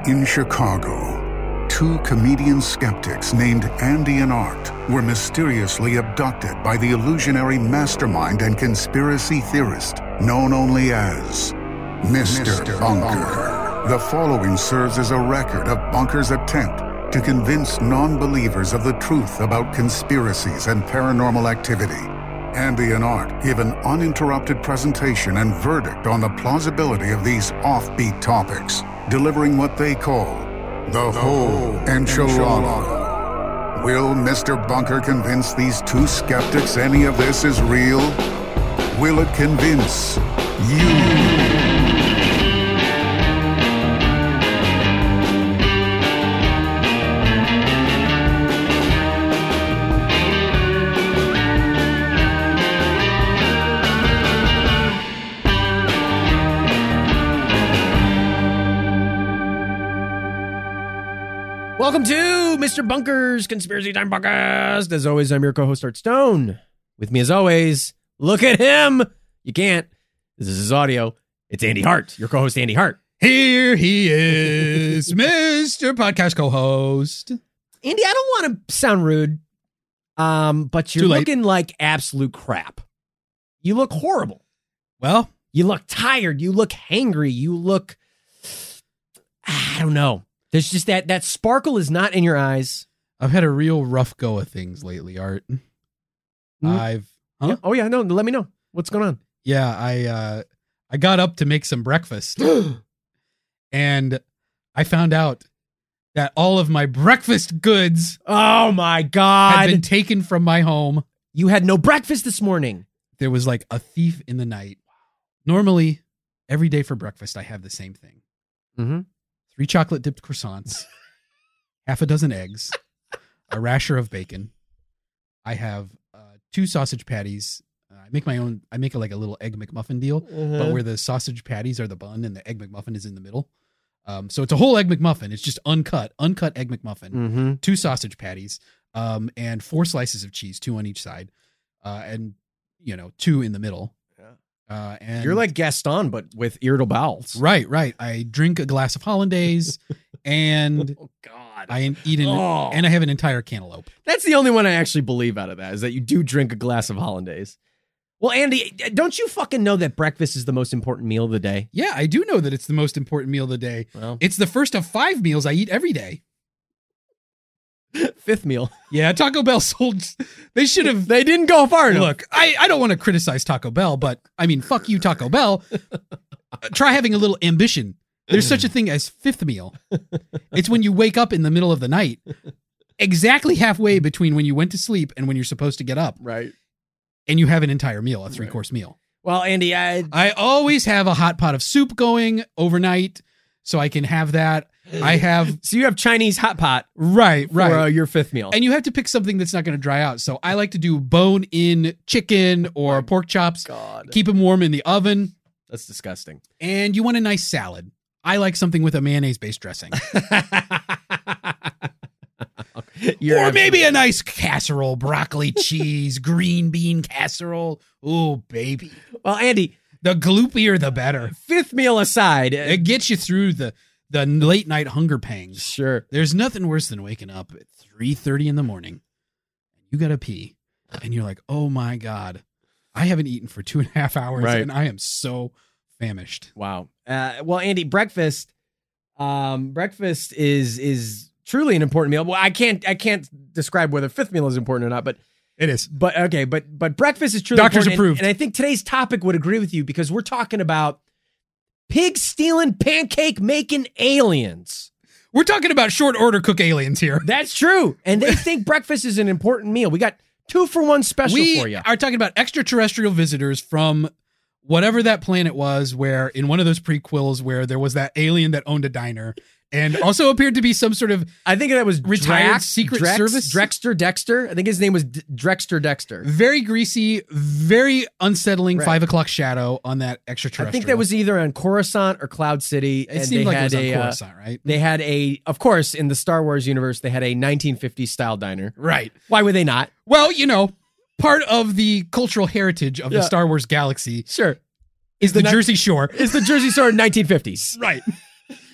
In Chicago, two comedian skeptics named Andy and Art were mysteriously abducted by the illusionary mastermind and conspiracy theorist known only as Mr. Bunker. The following serves as a record of Bunker's attempt to convince non-believers of the truth about conspiracies and paranormal activity. Andy and Art give an uninterrupted presentation and verdict on the plausibility of these offbeat topics, delivering what they call the whole enchilada. Will Mr. Bunker convince these two skeptics any of this is real? Will it convince you? Welcome to Mr. Bunker's Conspiracy Time Podcast. As always, I'm your co-host, Art Stone. With me, as always, look at him. You can't. This is his audio. It's Andy Hart, your co-host, Andy Hart. Here he is, Mr. Podcast co-host. Andy, I don't want to sound rude, but you're looking like absolute crap. You look horrible. Well, you look tired. You look hangry. You look, I don't know. There's just that sparkle is not in your eyes. I've had a real rough go of things lately, Art. Yeah. Oh yeah, no, let me know. What's going on? Yeah, I got up to make some breakfast. And I found out that all of my breakfast goods, oh my God, had been taken from my home. You had no breakfast this morning. There was like a thief in the night. Normally, every day for breakfast, I have the same thing. Mm-hmm. 3 chocolate dipped croissants, half a dozen eggs, a rasher of bacon. I have 2 sausage patties. I make my own. I make like a little egg McMuffin deal, but where the sausage patties are the bun and the egg McMuffin is in the middle. So it's a whole egg McMuffin. It's just uncut egg McMuffin. Mm-hmm. 2 sausage patties, and 4 slices of cheese, 2 on each side, and 2 in the middle. And you're like Gaston, but with irritable bowels. Right. I drink a glass of hollandaise, and oh God, I eat and I have an entire cantaloupe. That's the only one I actually believe out of that, is that you do drink a glass of hollandaise. Well, Andy, don't you fucking know that breakfast is the most important meal of the day? Yeah, I do know that it's the most important meal of the day. Well, it's the first of 5 meals I eat every day. 5th meal. Yeah, Taco Bell sold. They should have. They didn't go far enough. Look, I don't want to criticize Taco Bell, but I mean, fuck you, Taco Bell. Try having a little ambition. There's such a thing as 5th meal. It's when you wake up in the middle of the night, exactly halfway between when you went to sleep and when you're supposed to get up. Right. And you have an entire meal, a 3-course meal. Well, Andy, I always have a hot pot of soup going overnight, so I can have that. I have. So you have Chinese hot pot. Right. For your 5th meal. And you have to pick something that's not going to dry out. So I like to do bone-in chicken or pork chops. God. Keep them warm in the oven. That's disgusting. And you want a nice salad. I like something with a mayonnaise-based dressing. Or maybe a nice casserole, broccoli, cheese, green bean casserole. Oh, baby. Well, Andy, the gloopier, the better. 5th meal aside. It gets you through the late night hunger pangs. Sure. There's nothing worse than waking up at 3:30 in the morning. You got to pee. And you're like, oh my God, I haven't eaten for 2.5 hours. Right. And I am so famished. Wow. Well, Andy, breakfast is truly an important meal. Well, I can't describe whether 5th meal is important or not, but it is. But okay, but breakfast is truly Doctors important. approved. And I think today's topic would agree with you, because we're talking about pig stealing, pancake making aliens. We're talking about short order cook aliens here. That's true. And they think breakfast is an important meal. We got 2-for-1 special for you. We are talking about extraterrestrial visitors from whatever that planet was, where in one of those prequels where there was that alien that owned a diner and also appeared to be some sort of, I think that was retired Secret Service. Dexter. I think his name was Dexter. Very greasy, very unsettling 5 o'clock shadow on that extraterrestrial. I think that was either on Coruscant or Cloud City. It seemed like it was on Coruscant, right? They had of course, in the Star Wars universe, they had a 1950s style diner. Right. Why would they not? Well, part of the cultural heritage of the Star Wars galaxy sure is the Jersey Shore. Is the Jersey Shore 1950s. Right.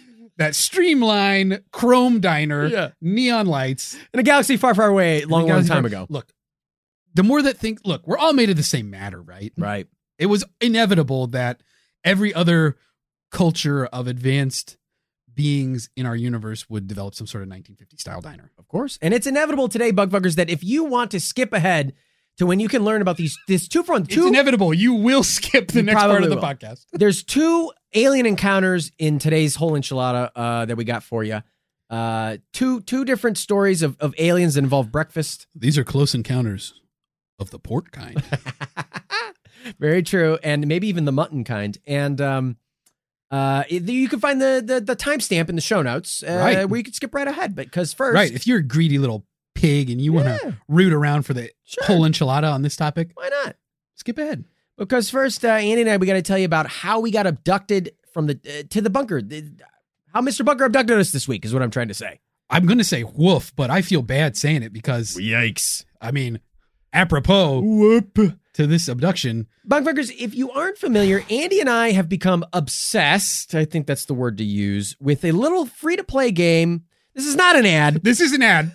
that streamline chrome diner, Yeah. neon lights. In a galaxy far, far away, long time ago. Look, the more that look, we're all made of the same matter, right? Right. It was inevitable that every other culture of advanced beings in our universe would develop some sort of 1950 style diner. Of course. And it's inevitable today, Bugfuckers, that if you want to skip ahead to when you can learn about this It's inevitable. You will skip the You next part of the will. podcast. There's 2 alien encounters in today's whole enchilada that we got for you. Two different stories of aliens that involve breakfast. These are close encounters of the pork kind. Very true. And maybe even the mutton kind. And you can find the timestamp in the show notes Right. where you can skip right ahead. Because first, Right. If you're a greedy little pig and you want to root around for the Sure. whole enchilada on this topic, why not? skip ahead. Because first, Andy and I, we got to tell you about how we got abducted from to the bunker. How Mr. Bunker abducted us this week is what I'm trying to say. I'm going to say woof, but I feel bad saying it because, Yikes. I mean, apropos to this abduction. Bugfuckers, if you aren't familiar, Andy and I have become obsessed, I think that's the word to use, with a little free-to-play game. This is not an ad. This is an ad.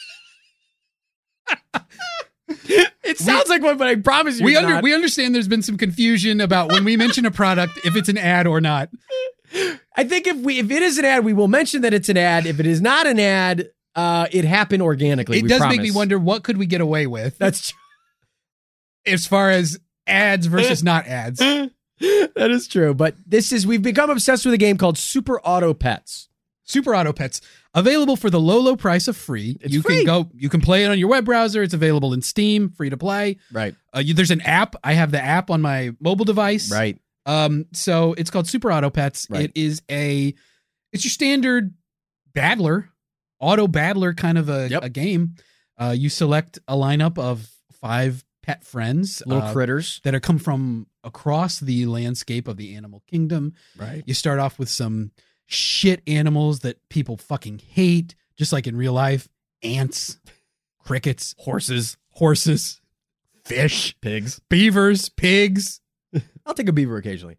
It sounds like one, but I promise you We it's not. we understand there's been some confusion about when we mention a product, if it's an ad or not. I think if it is an ad, we will mention that it's an ad. If it is not an ad, it happened organically. It we does promise. make me wonder, what could we get away with That's true. as far as ads versus not ads? That is true. But we've become obsessed with a game called Super Auto Pets. Super Auto Pets, available for the low price of free. It's free. You can play it on your web browser. It's available in Steam, free to play. Right. There's an app. I have the app on my mobile device. Right. So it's called Super Auto Pets. Right. It's your standard auto battler kind of a game. You select a lineup of 5 pet friends, Little critters. that are come from across the landscape of the animal kingdom. Right. You start off with some shit animals that people fucking hate, just like in real life: ants, crickets, Horses. fish, Pigs. beavers, pigs. I'll take a beaver occasionally.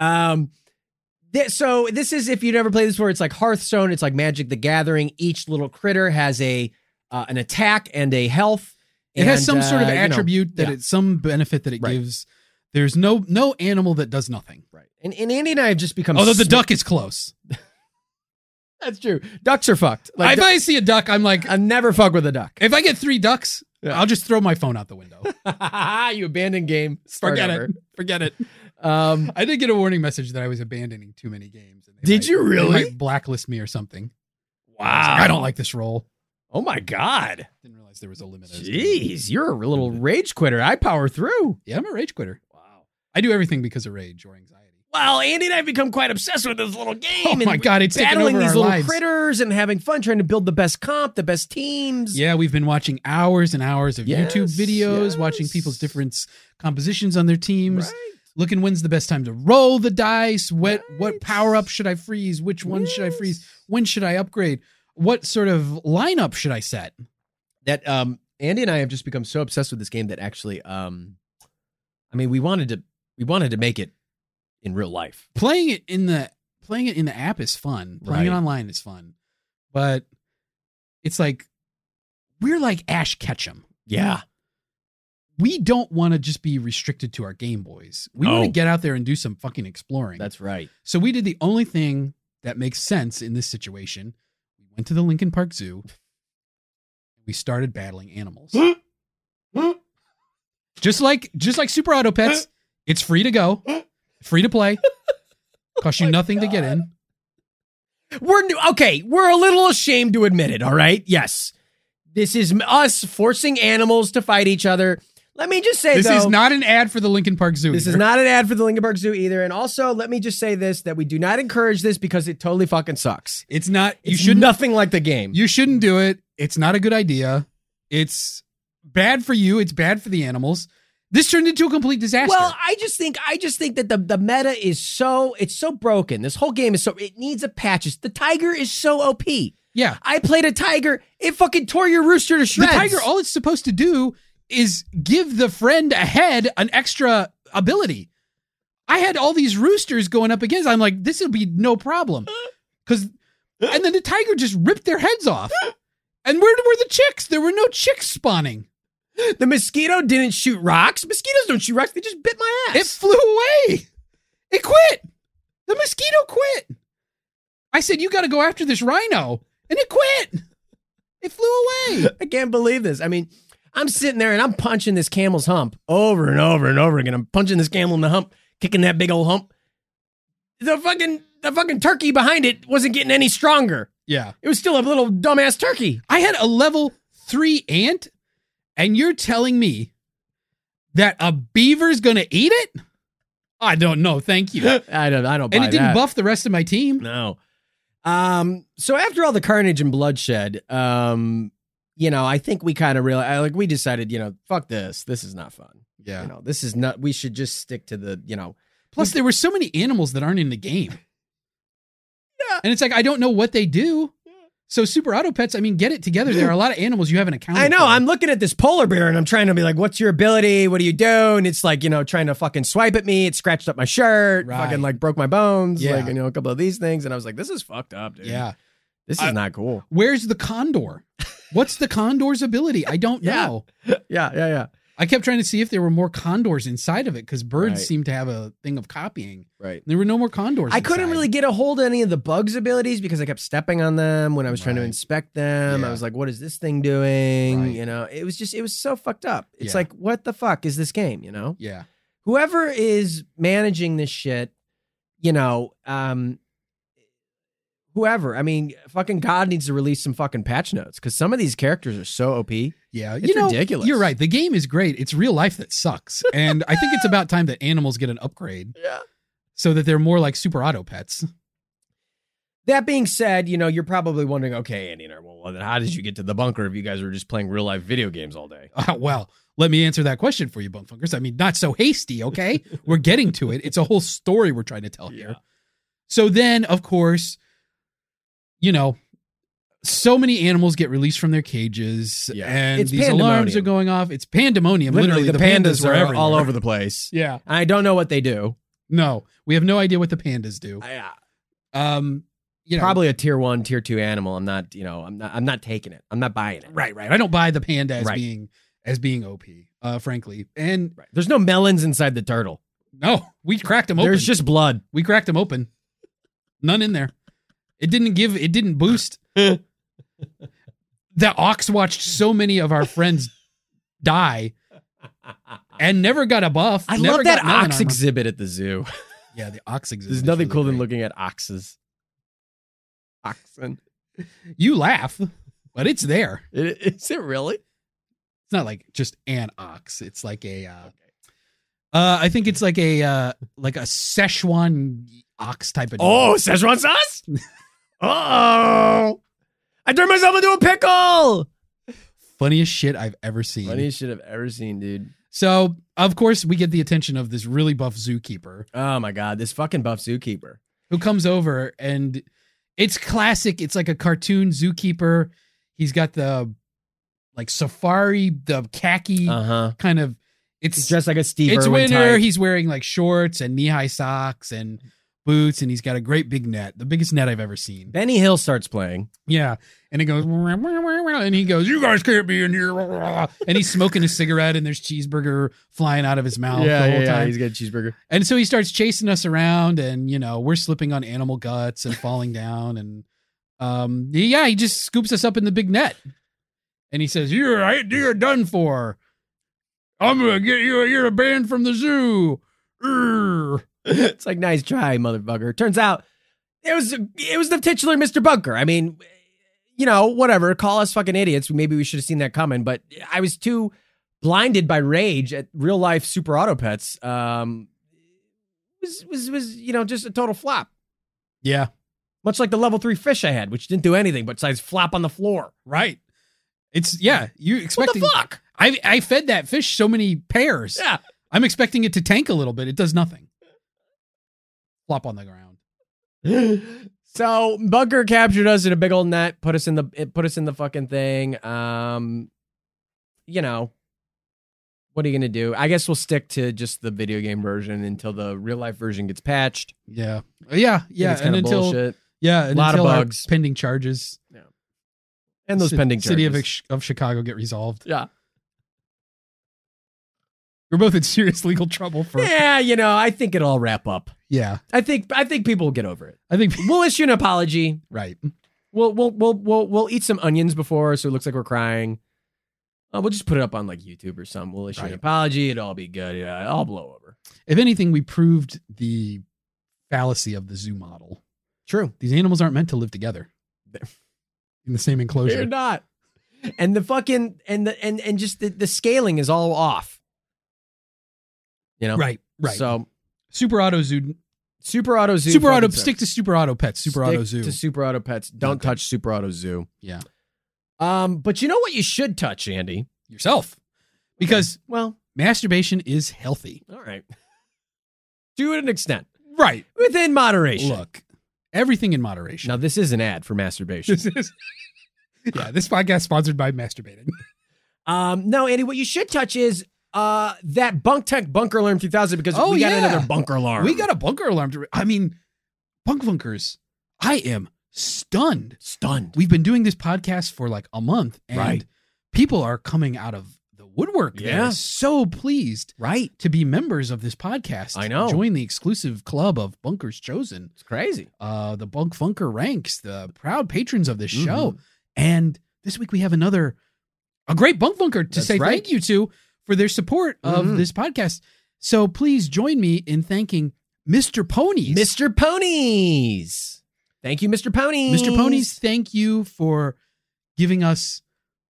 So this is, if you've never played this before, it's like Hearthstone. It's like Magic the Gathering. Each little critter has an attack and a health. It has And, some sort of you know, attribute that yeah. it's some benefit that it Right. gives. There's no animal that does nothing. Right. And Andy and I have just become... Although the duck is close. That's true. Ducks are fucked. If I see a duck, I'm like, I never fuck with a duck. if I get 3 ducks, Yeah. I'll just throw my phone out the window. You abandoned game. Start over. Forget it. I I did get a warning message that I was abandoning too many games. And Did you really? They might blacklist me or something. Wow. I don't like this role. Oh my God. Didn't realize there was a limit. Jeez, you're a little rage quitter. I power through. Yeah, I'm a rage quitter. Wow. I do everything because of rage or anxiety. Well, Andy and I have become quite obsessed with this little game. Oh my God, it's taken battling over these our little lives. critters and having fun trying to build the best comp, the best teams. Yeah, we've been watching hours and hours of Yes, YouTube videos, yes. watching people's different compositions on their teams, Right. looking when's the best time to roll the dice, what Right. power up should I freeze, which one should I freeze, when should I upgrade, what sort of lineup should I set? That Andy and I have just become so obsessed with this game that actually we wanted to make it in real life. Playing it in the app is fun. Playing it Right. online is fun. But it's like we're like Ash Ketchum. Yeah. We don't want to just be restricted to our Game Boys. We No. want to get out there and do some fucking exploring. That's right. So we did the only thing that makes sense in this situation. We went to the Lincoln Park Zoo. We started battling animals. just like Super Auto Pets, it's free to go, free to play, cost you nothing to get in. We're a little ashamed to admit it, all right? Yes. This is us forcing animals to fight each other. Let me just say, This though, is not an ad for the Lincoln Park Zoo. this either. is not an ad for the Lincoln Park Zoo either. And also, let me just say this, that we do not encourage this because it totally fucking sucks. It's not. You It's shouldn't. nothing like the game. You shouldn't do it. It's not a good idea. It's bad for you. It's bad for the animals. This turned into a complete disaster. Well, I just think that the meta is so broken. This whole game is it needs a patches. The tiger is so OP. yeah. I played a tiger. It fucking tore your rooster to shreds. The tiger, all it's supposed to do is give the friend ahead an extra ability. I had all these roosters going up against. I'm like, this will be no problem. Because And then the tiger just ripped their heads off. And where were the chicks? There were no chicks spawning. The mosquito didn't shoot rocks. Mosquitoes don't shoot rocks. They just bit my ass. It flew away. It quit. The mosquito quit. I said, you got to go after this rhino. And it quit. It flew away. I can't believe this. I mean, I'm sitting there and I'm punching this camel's hump over and over and over again. I'm punching this camel in the hump, kicking that big old hump. The fucking turkey behind it wasn't getting any stronger. Yeah. It was still a little dumbass turkey. I had a level 3 ant, and you're telling me that a beaver's going to eat it? I don't know. Thank you. I don't buy And it didn't that. buff the rest of my team. No. So after all the carnage and bloodshed, I think we kind of realized, we decided, fuck this. This is not fun. Yeah. This is not, we should just stick to the, Plus, there were so many animals that aren't in the game. Yeah. And it's like, I don't know what they do. So Super Auto Pets, I mean, get it together. There are a lot of animals you haven't accounted I know. for. I'm looking at this polar bear and I'm trying to be like, what's your ability? What do you do? And it's like, trying to fucking swipe at me. It scratched up my shirt, Right. fucking broke my bones, Yeah. a couple of these things. And I was like, this is fucked up, dude. Yeah. This is not cool. Where's the condor? What's the condor's ability? I don't Yeah. know. Yeah. I kept trying to see if there were more condors inside of it because birds Right. seem to have a thing of copying. Right. There were no more condors. I couldn't inside. really get a hold of any of the bugs' abilities because I kept stepping on them when I was trying to Right. inspect them. Yeah. I was like, what is this thing doing? Right. It was so fucked up. It's Yeah. like, what the fuck is this game? Yeah. Whoever is managing this shit, whoever, I mean, fucking God needs to release some fucking patch notes because some of these characters are so OP. Yeah. It's ridiculous. You're right. The game is great. It's real life that sucks. And I think it's about time that animals get an upgrade Yeah. so that they're more like Super Auto Pets. That being said, you're probably wondering, okay, Andy and I, well, then how did you get to the bunker if you guys were just playing real life video games all day? Well, let me answer that question for you, Bunkfunkers. I mean, not so hasty, okay? We're getting to it. It's a whole story we're trying to tell here. So then, of course, so many animals get released from their cages, Yeah. and It's these alarms pandemonium. are going off. It's pandemonium. Literally, the pandas were are everywhere. all over the place. Yeah. I don't know what they do. No, we have no idea what the pandas do. Probably a tier 1, tier 2 animal. I'm not, I'm not taking it. I'm not buying it. Right. I don't buy the panda as Right. being OP, frankly. And Right. There's no melons inside the turtle. no, we cracked them open. There's just blood. We cracked them open. None in there. It didn't boost. The ox watched so many of our friends die and never got a buff. I never love that got melon ox armor. exhibit at the zoo. Yeah, the ox exhibit. There's is nothing really cool than great. looking at oxes. Oxen. You laugh, but it's there. Is it really? It's not like just an ox. It's like a I think it's like a Szechuan ox type of deal. Oh, Szechuan sauce? Oh, I turned myself into a pickle. Funniest shit I've ever seen. Funniest shit I've ever seen, dude. So, of course, we get the attention of this really buff zookeeper Oh my God, this fucking buff zookeeper. who comes over, and it's classic. It's like a cartoon zookeeper. He's got the safari, the khaki kind of. He's It's dressed like a Steve it's Irwin winter. type. He's wearing like shorts and knee-high socks and boots, and he's got a great big net, the biggest net I've ever seen. Benny Hill starts playing. Yeah, and it goes, and he goes, "You guys can't be in here," and he's smoking a cigarette, and there's cheeseburger flying out of his mouth the whole time. He's got a cheeseburger. And so he starts chasing us around, and we're slipping on animal guts and falling down, and he just scoops us up in the big net, and he says, "You're done for. I'm gonna get you. You're banned from the zoo." Urgh. It's like, nice try, motherfucker. Turns out it was the titular Mr. Bunker. I mean, whatever. Call us fucking idiots. Maybe we should have seen that coming, but I was too blinded by rage at real life Super Auto Pets. Was just a total flop. Yeah, Much like the level 3 fish I had, which didn't do anything besides flop on the floor. right. You What expecting? the fuck? I fed that fish so many pairs. Yeah. I'm expecting it to tank a little bit. It does nothing. Flop on the ground. So Bunker captured us in a big old net, put us in the fucking thing. What are you gonna do? I guess we'll stick to just the video game version until the real life version gets patched. Yeah. It's And kinda until bullshit. Yeah, and A lot of until our bugs. pending charges. And those pending City charges. of Chicago get resolved. Yeah. We're both in serious legal trouble for. Yeah, I think it'll all wrap up. Yeah, I think people will get over it. I think We'll issue an apology. right. We'll eat some onions before, so it looks like we're crying. We'll just put it up on like YouTube or something. We'll issue an Right. apology. It'll all be good. Yeah, it'll all blow over. If anything, we proved the fallacy of the zoo model. True. These animals aren't meant to live together in the same They're enclosure. not. And the fucking and just the scaling is all off. Right. So Super Auto Zoo. Super Auto Zoo. Super Auto. fucking Stick to Super Auto Pets. Super Stick Auto Zoo. to Super Auto Pets. Don't Okay. touch Super Auto Zoo. Yeah. But you know what you should touch, Andy? Yourself, because Well, masturbation is healthy. all right. To an extent. Right. Within moderation. Look, everything in moderation. Now, this is an ad for masturbation. This is. Yeah, this podcast is sponsored by masturbating. No, Andy, what you should touch is that Bunk Tech Bunker Alarm 3000 because Oh, we got yeah. another bunker alarm. We got a bunker alarm. Bunk bunkers. I am stunned. stunned. We've been doing this podcast for like a month, and Right. people are coming out of the woodwork. Yeah. They're so pleased Right. to be members of this podcast. I know. Join the exclusive club of Bunkers Chosen. It's crazy. The Bunk Funker ranks, the proud patrons of this show. Mhm. And this week we have a great Bunk Funker to That's say right. thank you to for their support of Mhm. this podcast. So please join me in thanking Mr. Ponies. Mr. Ponies. Thank you, Mr. Ponies. Mr. Ponies, thank you for giving us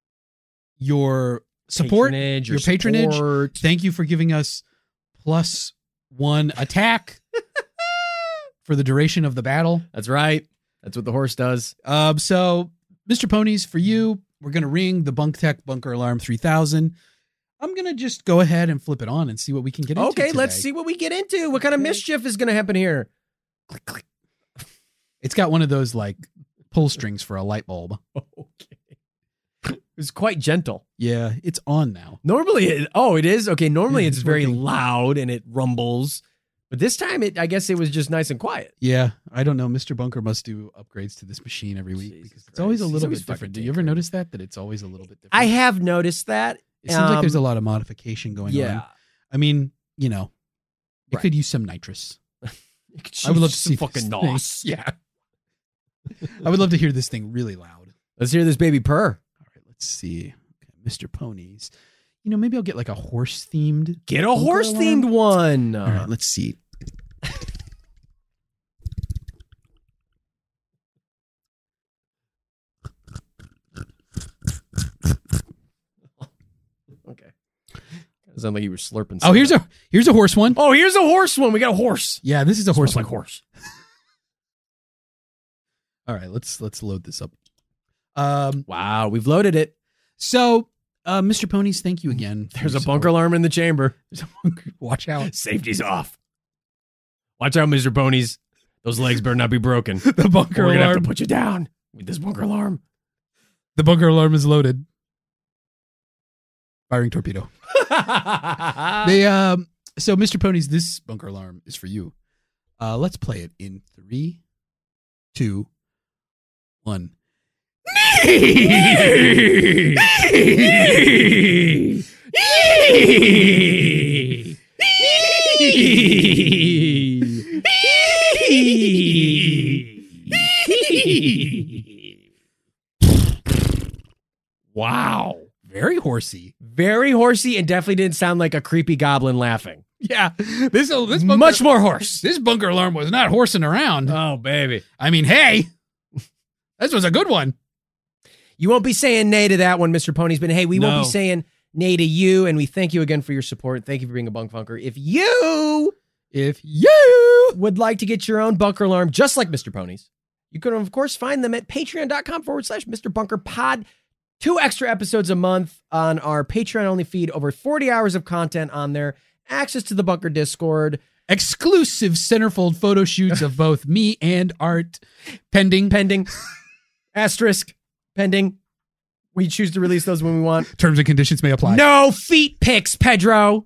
your support, Patronage, your patronage. support. Thank you for giving us +1 attack for the duration of the battle. That's right. That's what the horse does. So, Mr. Ponies, for you, we're going to ring the Bunk Tech Bunker Alarm 3000. I'm going to just go ahead and flip it on and see what we can get into Okay, let's today. see what we get into. What kind of Okay. mischief is going to happen here? Click, click. It's got one of those like pull strings for a light bulb. Okay. It's quite gentle. Yeah, it's on now. Normally, it is? Okay, normally Yeah, it's it's very working. loud and it rumbles. But this time, I guess it was just nice and quiet. Yeah, I don't know. Mr. Bunker must do upgrades to this machine every week Jesus because it's always a Christ. He's little always bit fucking different. Do you ever tinkering. notice that it's always a little bit different? I have noticed that. It seems like there's a Um, lot of modification going Yeah. on. I mean, it Right. could use some nitrous. I would love to see some fucking this thing. nos. Yeah, I would love to hear this thing really loud. Let's hear this baby purr. All right, let's see. Okay, Mr. Ponies. Maybe I'll get like a horse themed. Get a horse themed one. All right, let's see. Okay. Sound like you were slurping. Oh, here's a horse one. Oh, here's a horse one. We got a horse. Yeah, this is a horse Smells one. like horse. All right, let's load this up. Wow, we've loaded it. So, Mr. Ponies, thank you again. for There's your a bunker support. alarm in the chamber. There's a bunker. Watch out. Safety's off. Watch out, Mr. Ponies. Those legs better not be broken. The bunker We're gonna have alarm. to put you down with this bunker alarm. The bunker alarm is loaded. Firing torpedo. So Mr. Ponies, this bunker alarm is for you. Let's play it in 3, 2, 1. Wow. Very horsey. Very horsey and definitely didn't sound like a creepy goblin laughing. Yeah. This bunker, Much more horse. This bunker alarm was not horsing around. Oh, baby. I mean, hey, this was a good one. You won't be saying nay to that one, Mr. Ponies, but hey, we won't No. be saying nay to you, and we thank you again for your support. Thank you for being a bunk funker. If you would like to get your own bunker alarm, just like Mr. Ponies, you can, of course, find them at patreon.com/Mr. Bunker Pod. 2 extra episodes a month on our Patreon-only feed, over 40 hours of content on there, access to the Bunker Discord, Exclusive centerfold photo shoots of both me and Art. Pending. asterisk, pending. We choose to release those when we want. Terms and conditions may apply. No feet pics, Pedro.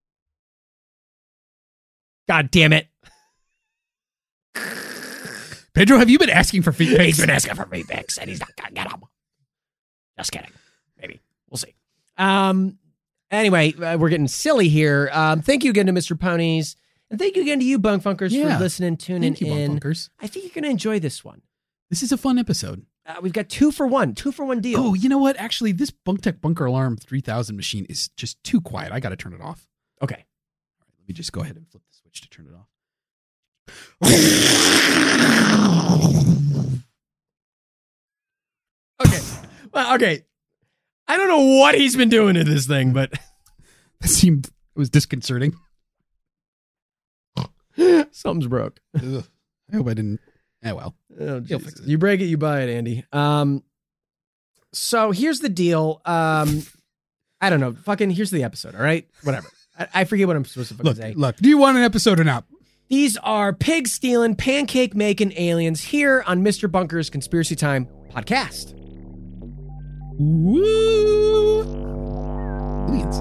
God damn it. Pedro, have you been asking for feet pics? He's been asking for feet pics, and he's not gonna get them. Just kidding. Maybe. We'll see. Anyway, we're getting silly here. Thank you again to Mr. Ponies. And thank you again to you, Bunk Funkers, for listening, tuning in. Bunk Funkers. I think you're going to enjoy this one. This is a fun episode. We've got 2 for 1 deal. Oh, you know what? Actually, this Bunk Tech Bunker Alarm 3000 machine is just too quiet. I got to turn it off. Okay. All right, let me just go ahead and flip the switch to turn it off. Okay. Well, okay. I don't know what he's been doing to this thing, but It was disconcerting. something's broke. Ugh. I hope I didn't. Well. Oh, You'll fix it. You break it, you buy it, Andy. So here's the deal. I don't know. Fucking here's the episode. All right, whatever. I forget what I'm supposed to fucking say. Look. Do you want an episode or not? These are pig stealing, pancake making aliens here on Mr. Bunker's Conspiracy Time podcast. Woo! Aliens.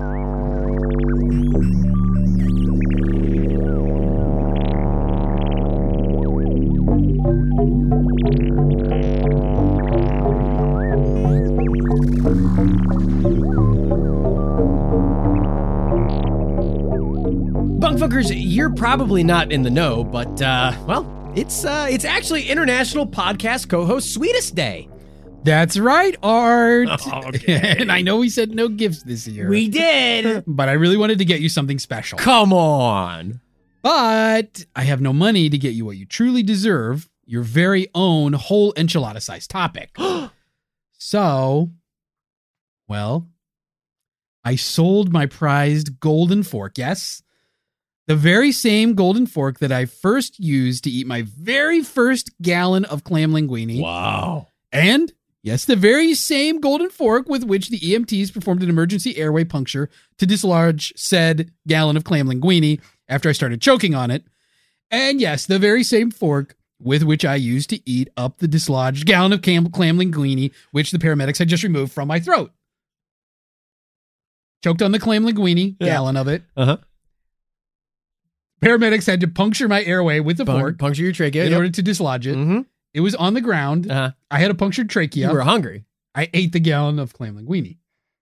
Bunkfuckers, you're probably not in the know, but well, it's actually International Podcast Co-Host Sweetest Day. That's right, Art. Okay. And I know we said no gifts this year. We did. But I really wanted to get you something special. Come on. But I have no money to get you what you truly deserve, your very own whole enchilada-sized topic. So, well, I sold my prized golden fork. Yes, the very same golden fork that I first used to eat my very first gallon of clam linguine. Wow. And, yes, the very same golden fork with which the EMTs performed an emergency airway puncture to dislodge said gallon of clam linguine after I started choking on it. And, yes, the very same fork with which I used to eat up the dislodged gallon of clam linguine, which the paramedics had just removed from my throat. Choked on the clam linguine, gallon of it. Uh-huh. Paramedics had to puncture my airway with the fork Puncture your trachea. in order to dislodge it. Mm-hmm. It was on the ground. Uh-huh. I had a punctured trachea. You were hungry. I ate the gallon of clam linguine.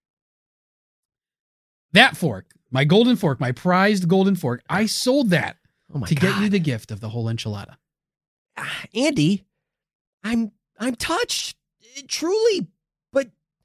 That fork, my golden fork, my prized golden fork, I sold that God. get you the gift of the whole enchilada. Andy, I'm touched, truly, but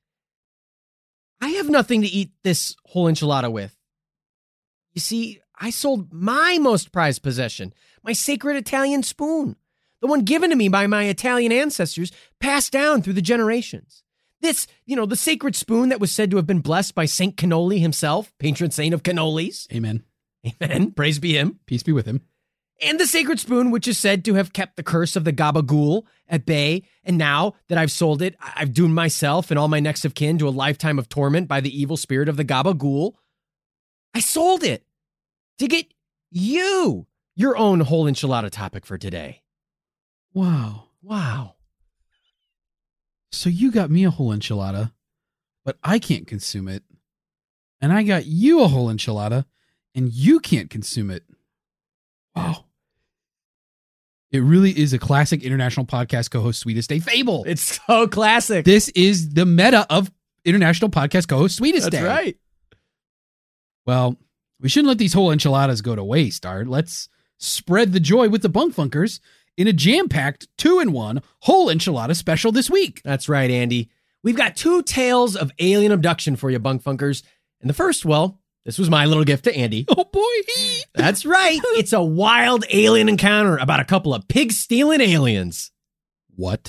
I have nothing to eat this whole enchilada with. You see, I sold my most prized possession, my sacred Italian spoon, the one given to me by my Italian ancestors, passed down through the generations. This, the sacred spoon that was said to have been blessed by Saint Cannoli himself, patron saint of cannolis. Amen. Amen. Praise be him. Peace be with him. And the sacred spoon, which is said to have kept the curse of the gabagool at bay. And now that I've sold it, I've doomed myself and all my next of kin to a lifetime of torment by the evil spirit of the gabagool. I sold it to get you your own whole enchilada topic for today. Wow. Wow. So you got me a whole enchilada, but I can't consume it. And I got you a whole enchilada, and you can't consume it. Wow. It really is a classic International Podcast Co-Host Sweetest Day fable. It's so classic. This is the meta of International Podcast Co-Host Sweetest Day. That's right. Well, we shouldn't let these whole enchiladas go to waste, Art. Let's spread the joy with the Bunk Funkers in a jam-packed 2-in-1 whole enchilada special this week. That's right, Andy. We've got 2 tales of alien abduction for you, Bunk Funkers. And the first, well, this was my little gift to Andy. Oh, boy. That's right. It's a wild alien encounter about a couple of pig-stealing aliens. What?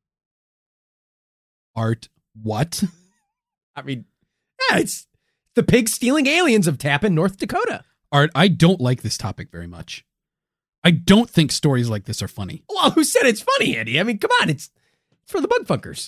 Art, what? I mean, yeah, it's the pig-stealing aliens of Tappan, North Dakota. Art, I don't like this topic very much. I don't think stories like this are funny. Well, who said it's funny, Andy? I mean, come on. It's for the Bunk Funkers.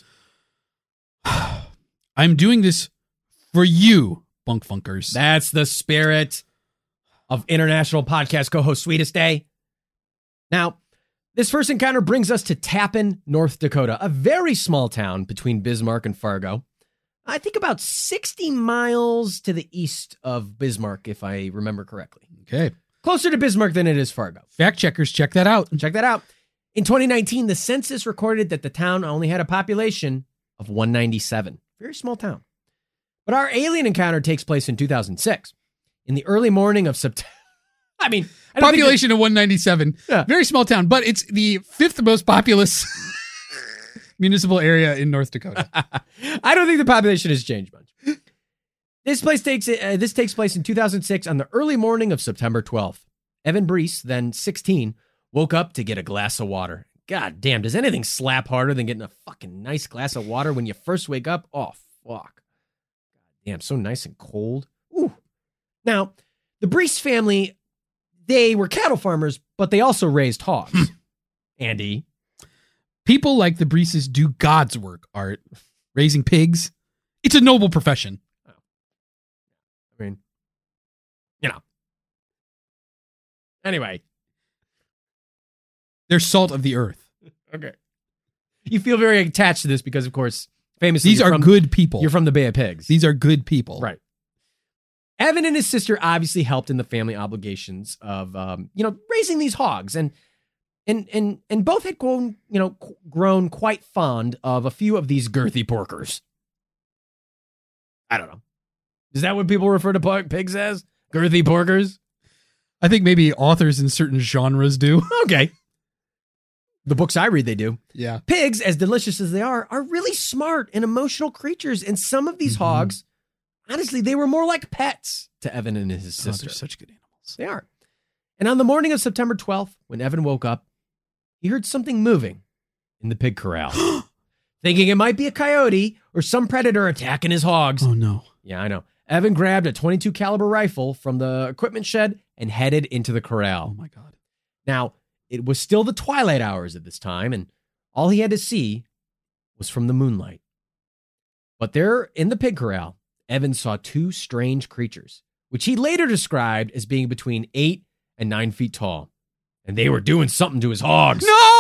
I'm doing this for you, Bunk Funkers. That's the spirit of International Podcast Co-Host Sweetest Day. Now, this first encounter brings us to Tappan, North Dakota, a very small town between Bismarck and Fargo. I think about 60 miles to the east of Bismarck, if I remember correctly. Okay. Closer to Bismarck than it is Fargo. Fact checkers, check that out. Check that out. In 2019, the census recorded that the town only had a population of 197. Very small town. But our alien encounter takes place in 2006. In the early morning of September. I mean, I don't Population of 197. Yeah. Very small town, but it's the 5th most populous municipal area in North Dakota. I don't think the population has changed much. This takes place in 2006 on the early morning of September 12th. Evan Brees, then 16, woke up to get a glass of water. God damn, does anything slap harder than getting a fucking nice glass of water when you first wake up? Oh, fuck. God damn, so nice and cold. Ooh. Now, the Brees family, they were cattle farmers, but they also raised hogs. Andy. People like the Breeses do God's work, Art. Raising pigs. It's a noble profession. I mean, you know. Anyway. They're salt of the earth. Okay. You feel very attached to this because, of course, famously, these are good people. You're from the Bay of Pigs. These are good people. Right. Evan and his sister obviously helped in the family obligations of, raising these hogs, and both had grown quite fond of a few of these girthy porkers. I don't know. Is that what people refer to pigs as? Girthy porkers? I think maybe authors in certain genres do. Okay. The books I read, they do. Yeah. Pigs, as delicious as they are really smart and emotional creatures. And some of these hogs, honestly, they were more like pets to Evan and his sister. They're such good animals. They are. And on the morning of September 12th, when Evan woke up, he heard something moving in the pig corral. Thinking it might be a coyote or some predator attacking his hogs. Oh, no. Yeah, I know. Evan grabbed a .22 caliber rifle from the equipment shed and headed into the corral. Oh, my God. Now, it was still the twilight hours at this time, and all he had to see was from the moonlight. But there, in the pig corral, Evan saw two strange creatures, which he later described as being between 8 and 9 feet tall. And they were doing something to his hogs.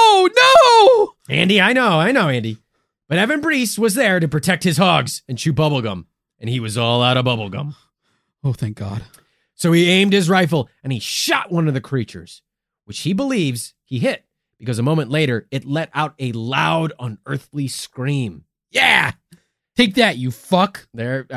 No! Andy, I know, Andy. But Evan Brees was there to protect his hogs and chew bubblegum. And he was all out of bubblegum. Oh, thank God. So he aimed his rifle and he shot one of the creatures, which he believes he hit because a moment later it let out a loud, unearthly scream. Yeah! Take that, you fuck. But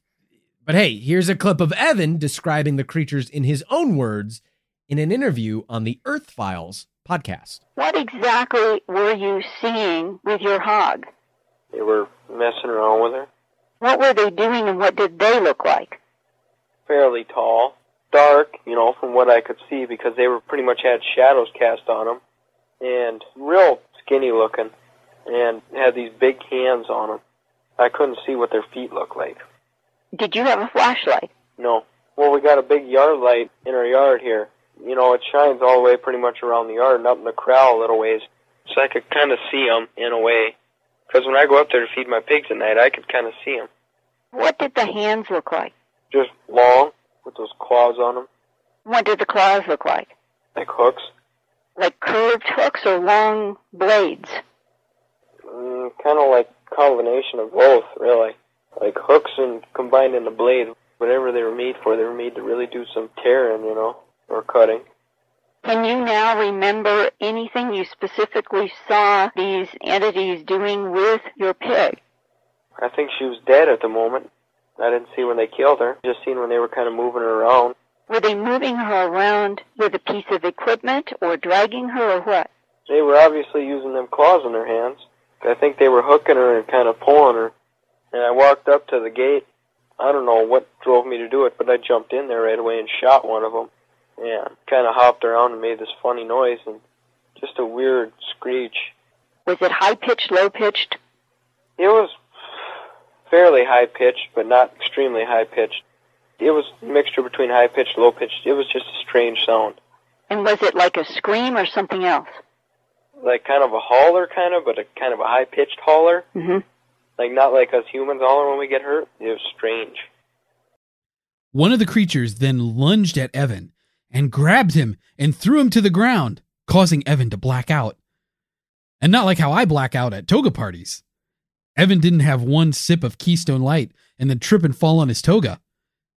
hey, here's a clip of Evan describing the creatures in his own words in an interview on the Earth Files podcast. What exactly were you seeing with your hog? They were messing around with her. What were they doing and what did they look like? Fairly tall, dark, from what I could see, because they were pretty much had shadows cast on them, and real skinny looking, and had these big hands on them. I couldn't see what their feet looked like. Did you have a flashlight? No. Well, we got a big yard light in our yard here. It shines all the way pretty much around the yard and up in the corral a little ways, so I could kind of see them in a way. Because when I go up there to feed my pigs at night, I could kind of see them. What did the hands look like? Just long, with those claws on them. What did the claws look like? Like hooks. Like curved hooks or long blades? Kind of like a combination of both, really. Like hooks and combined in the blade. Whatever they were made for, they were made to really do some tearing, or cutting. Can you now remember anything you specifically saw these entities doing with your pig? I think she was dead at the moment. I didn't see when they killed her. Just seen when they were kind of moving her around. Were they moving her around with a piece of equipment or dragging her or what? They were obviously using them claws in their hands. I think they were hooking her and kind of pulling her. And I walked up to the gate. I don't know what drove me to do it, but I jumped in there right away and shot one of them. Yeah, kind of hopped around and made this funny noise and just a weird screech. Was it high-pitched, low-pitched? It was fairly high-pitched, but not extremely high-pitched. It was a mixture between high-pitched and low-pitched. It was just a strange sound. And was it like a scream or something else? Like kind of a holler, but a kind of a high-pitched holler. Mm-hmm. Like not like us humans holler when we get hurt. It was strange. One of the creatures then lunged at Evan and grabbed him and threw him to the ground, causing Evan to black out. And not like how I black out at toga parties. Evan didn't have one sip of Keystone Light and then trip and fall on his toga.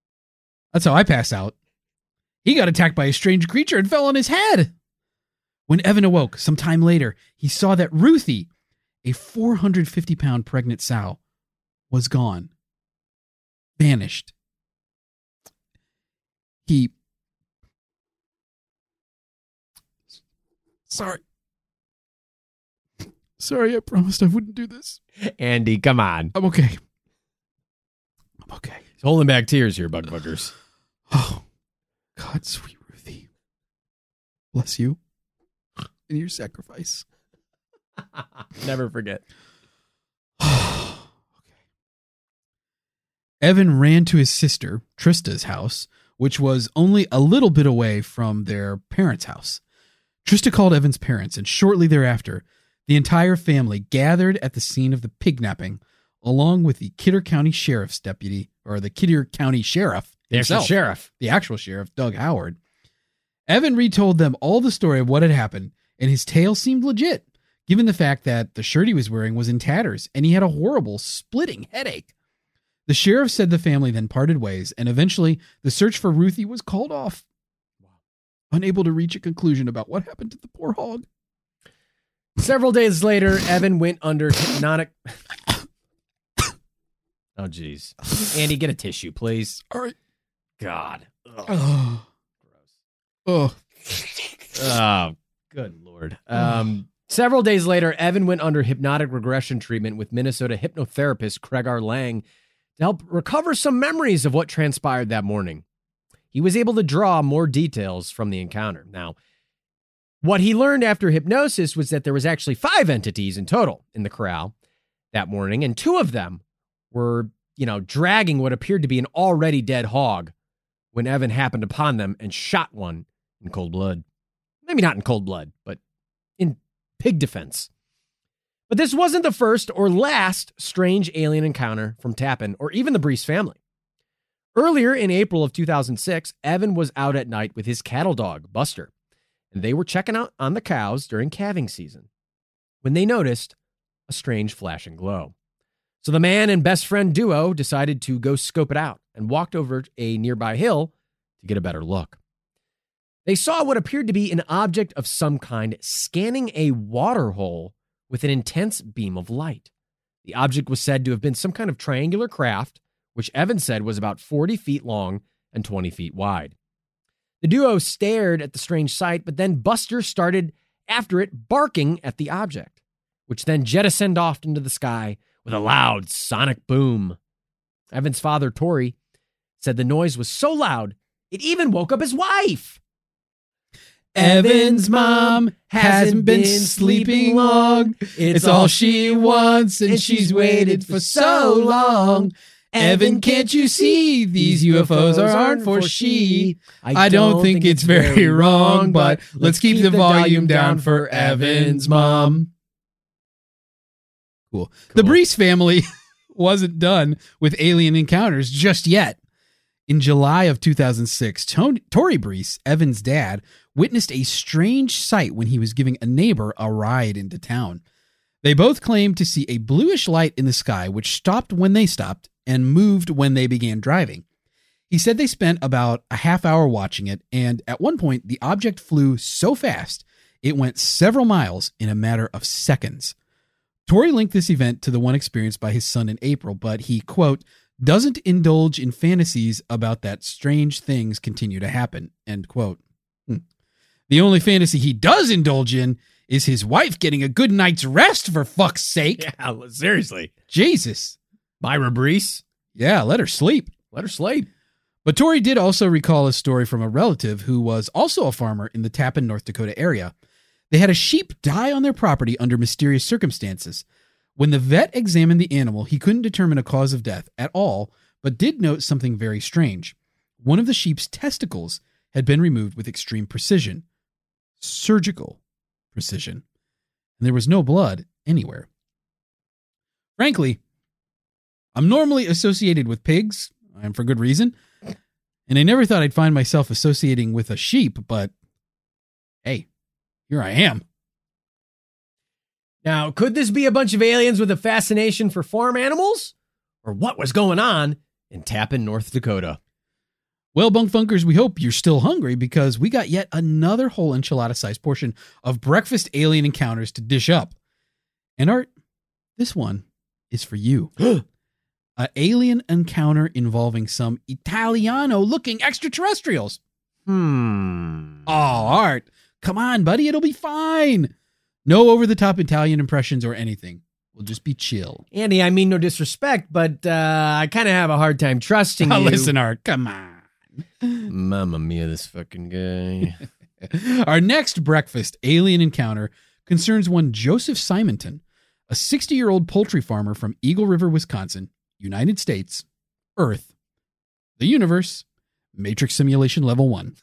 That's how I pass out. He got attacked by a strange creature and fell on his head. When Evan awoke some time later, he saw that Ruthie, a 450-pound pregnant sow, was gone. Vanished. Sorry, I promised I wouldn't do this. Andy, come on. I'm okay. He's holding back tears here, Bug Buggers. Oh, God, sweet Ruthie. Bless you in your sacrifice. Never forget. Okay. Evan ran to his sister, Trista's house, which was only a little bit away from their parents' house. Trista called Evan's parents, and shortly thereafter, the entire family gathered at the scene of the pignapping, along with the Kidder County Sheriff's deputy, or the Kidder County Sheriff himself, the actual sheriff, Doug Howard. Evan retold them all the story of what had happened, and his tale seemed legit, given the fact that the shirt he was wearing was in tatters, and he had a horrible, splitting headache. The sheriff said the family then parted ways, and eventually the search for Ruthie was called off. Unable to reach a conclusion about what happened to the poor hog. Several days later, Evan went under hypnotic... Oh, jeez. Andy, get a tissue, please. All right. God. Ugh. Oh. Gross. Oh, good Lord. Several days later, Evan went under hypnotic regression treatment with Minnesota hypnotherapist Craig R. Lang to help recover some memories of what transpired that morning. He was able to draw more details from the encounter. Now, what he learned after hypnosis was that there was actually 5 entities in total in the corral that morning, and 2 of them were, dragging what appeared to be an already dead hog when Evan happened upon them and shot one in cold blood. Maybe not in cold blood, but in pig defense. But this wasn't the first or last strange alien encounter from Tappan or even the Brees family. Earlier in April of 2006, Evan was out at night with his cattle dog, Buster, and they were checking out on the cows during calving season when they noticed a strange flashing glow. So the man and best friend duo decided to go scope it out and walked over a nearby hill to get a better look. They saw what appeared to be an object of some kind scanning a water hole with an intense beam of light. The object was said to have been some kind of triangular craft, which Evan said was about 40 feet long and 20 feet wide. The duo stared at the strange sight, but then Buster started after it, barking at the object, which then jettisoned off into the sky with a loud sonic boom. Evan's father, Tori, said the noise was so loud, it even woke up his wife. Evan's mom hasn't been sleeping long. It's all she wants, and she's waited for so long. Evan, can't you see these UFOs aren't for she? I don't think it's very wrong, but let's keep the volume down for Evan's mom. Cool. The Brees family wasn't done with alien encounters just yet. In July of 2006, Tori Brees, Evan's dad, witnessed a strange sight when he was giving a neighbor a ride into town. They both claimed to see a bluish light in the sky, which stopped when they stopped and moved when they began driving. He said they spent about a half hour watching it, and at one point, the object flew so fast, it went several miles in a matter of seconds. Tori linked this event to the one experienced by his son in April, but he, quote, doesn't indulge in fantasies about that strange things continue to happen, end quote. The only fantasy he does indulge in is his wife getting a good night's rest, for fuck's sake. Yeah, seriously. Jesus. Myra Brees? Yeah, let her sleep. Let her sleep. But Tori did also recall a story from a relative who was also a farmer in the Tappan, North Dakota area. They had a sheep die on their property under mysterious circumstances. When the vet examined the animal, he couldn't determine a cause of death at all, but did note something very strange. One of the sheep's testicles had been removed with extreme precision. Surgical precision. And there was no blood anywhere. Frankly, I'm normally associated with pigs, and for good reason, and I never thought I'd find myself associating with a sheep, but hey, here I am. Now, could this be a bunch of aliens with a fascination for farm animals? Or what was going on in Tappan, North Dakota? Well, Bunk Funkers, we hope you're still hungry because we got yet another whole enchilada-sized portion of breakfast alien encounters to dish up. And Art, this one is for you. An alien encounter involving some Italiano-looking extraterrestrials. Oh, Art, come on, buddy, it'll be fine. No over-the-top Italian impressions or anything. We'll just be chill. Andy, I mean no disrespect, but I kind of have a hard time trusting you. Listen, Art, come on. Mamma mia, this fucking guy. Our next breakfast alien encounter concerns one Joseph Simonton, a 60-year-old poultry farmer from Eagle River, Wisconsin, United States, Earth, the universe, Matrix Simulation Level 1.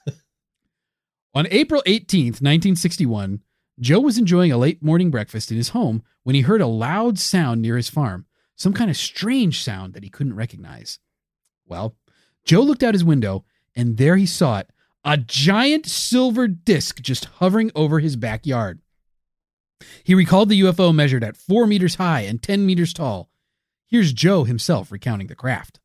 On April 18th, 1961, Joe was enjoying a late morning breakfast in his home when he heard a loud sound near his farm, some kind of strange sound that he couldn't recognize. Well, Joe looked out his window, and there he saw it, a giant silver disc just hovering over his backyard. He recalled the UFO measured at 4 meters high and 10 meters tall. Here's Joe himself recounting the craft.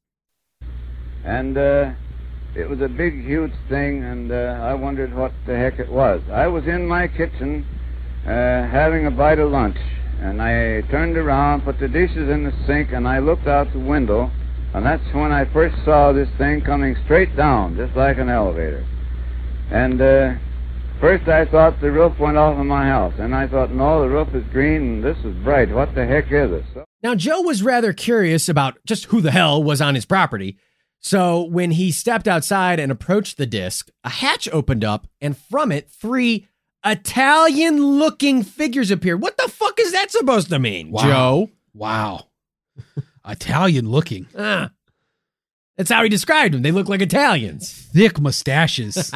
And it was a big, huge thing, and I wondered what the heck it was. I was in my kitchen having a bite of lunch, and I turned around, put the dishes in the sink, and I looked out the window, and that's when I first saw this thing coming straight down, just like an elevator. And first I thought the roof went off of my house, and I thought, no, the roof is green, and this is bright. What the heck is it? Now, Joe was rather curious about just who the hell was on his property. So when he stepped outside and approached the disc, a hatch opened up, and from it, 3 Italian-looking figures appeared. What the fuck is that supposed to mean, Wow. Joe? Wow. Italian looking. That's how he described them. They look like Italians. Thick mustaches.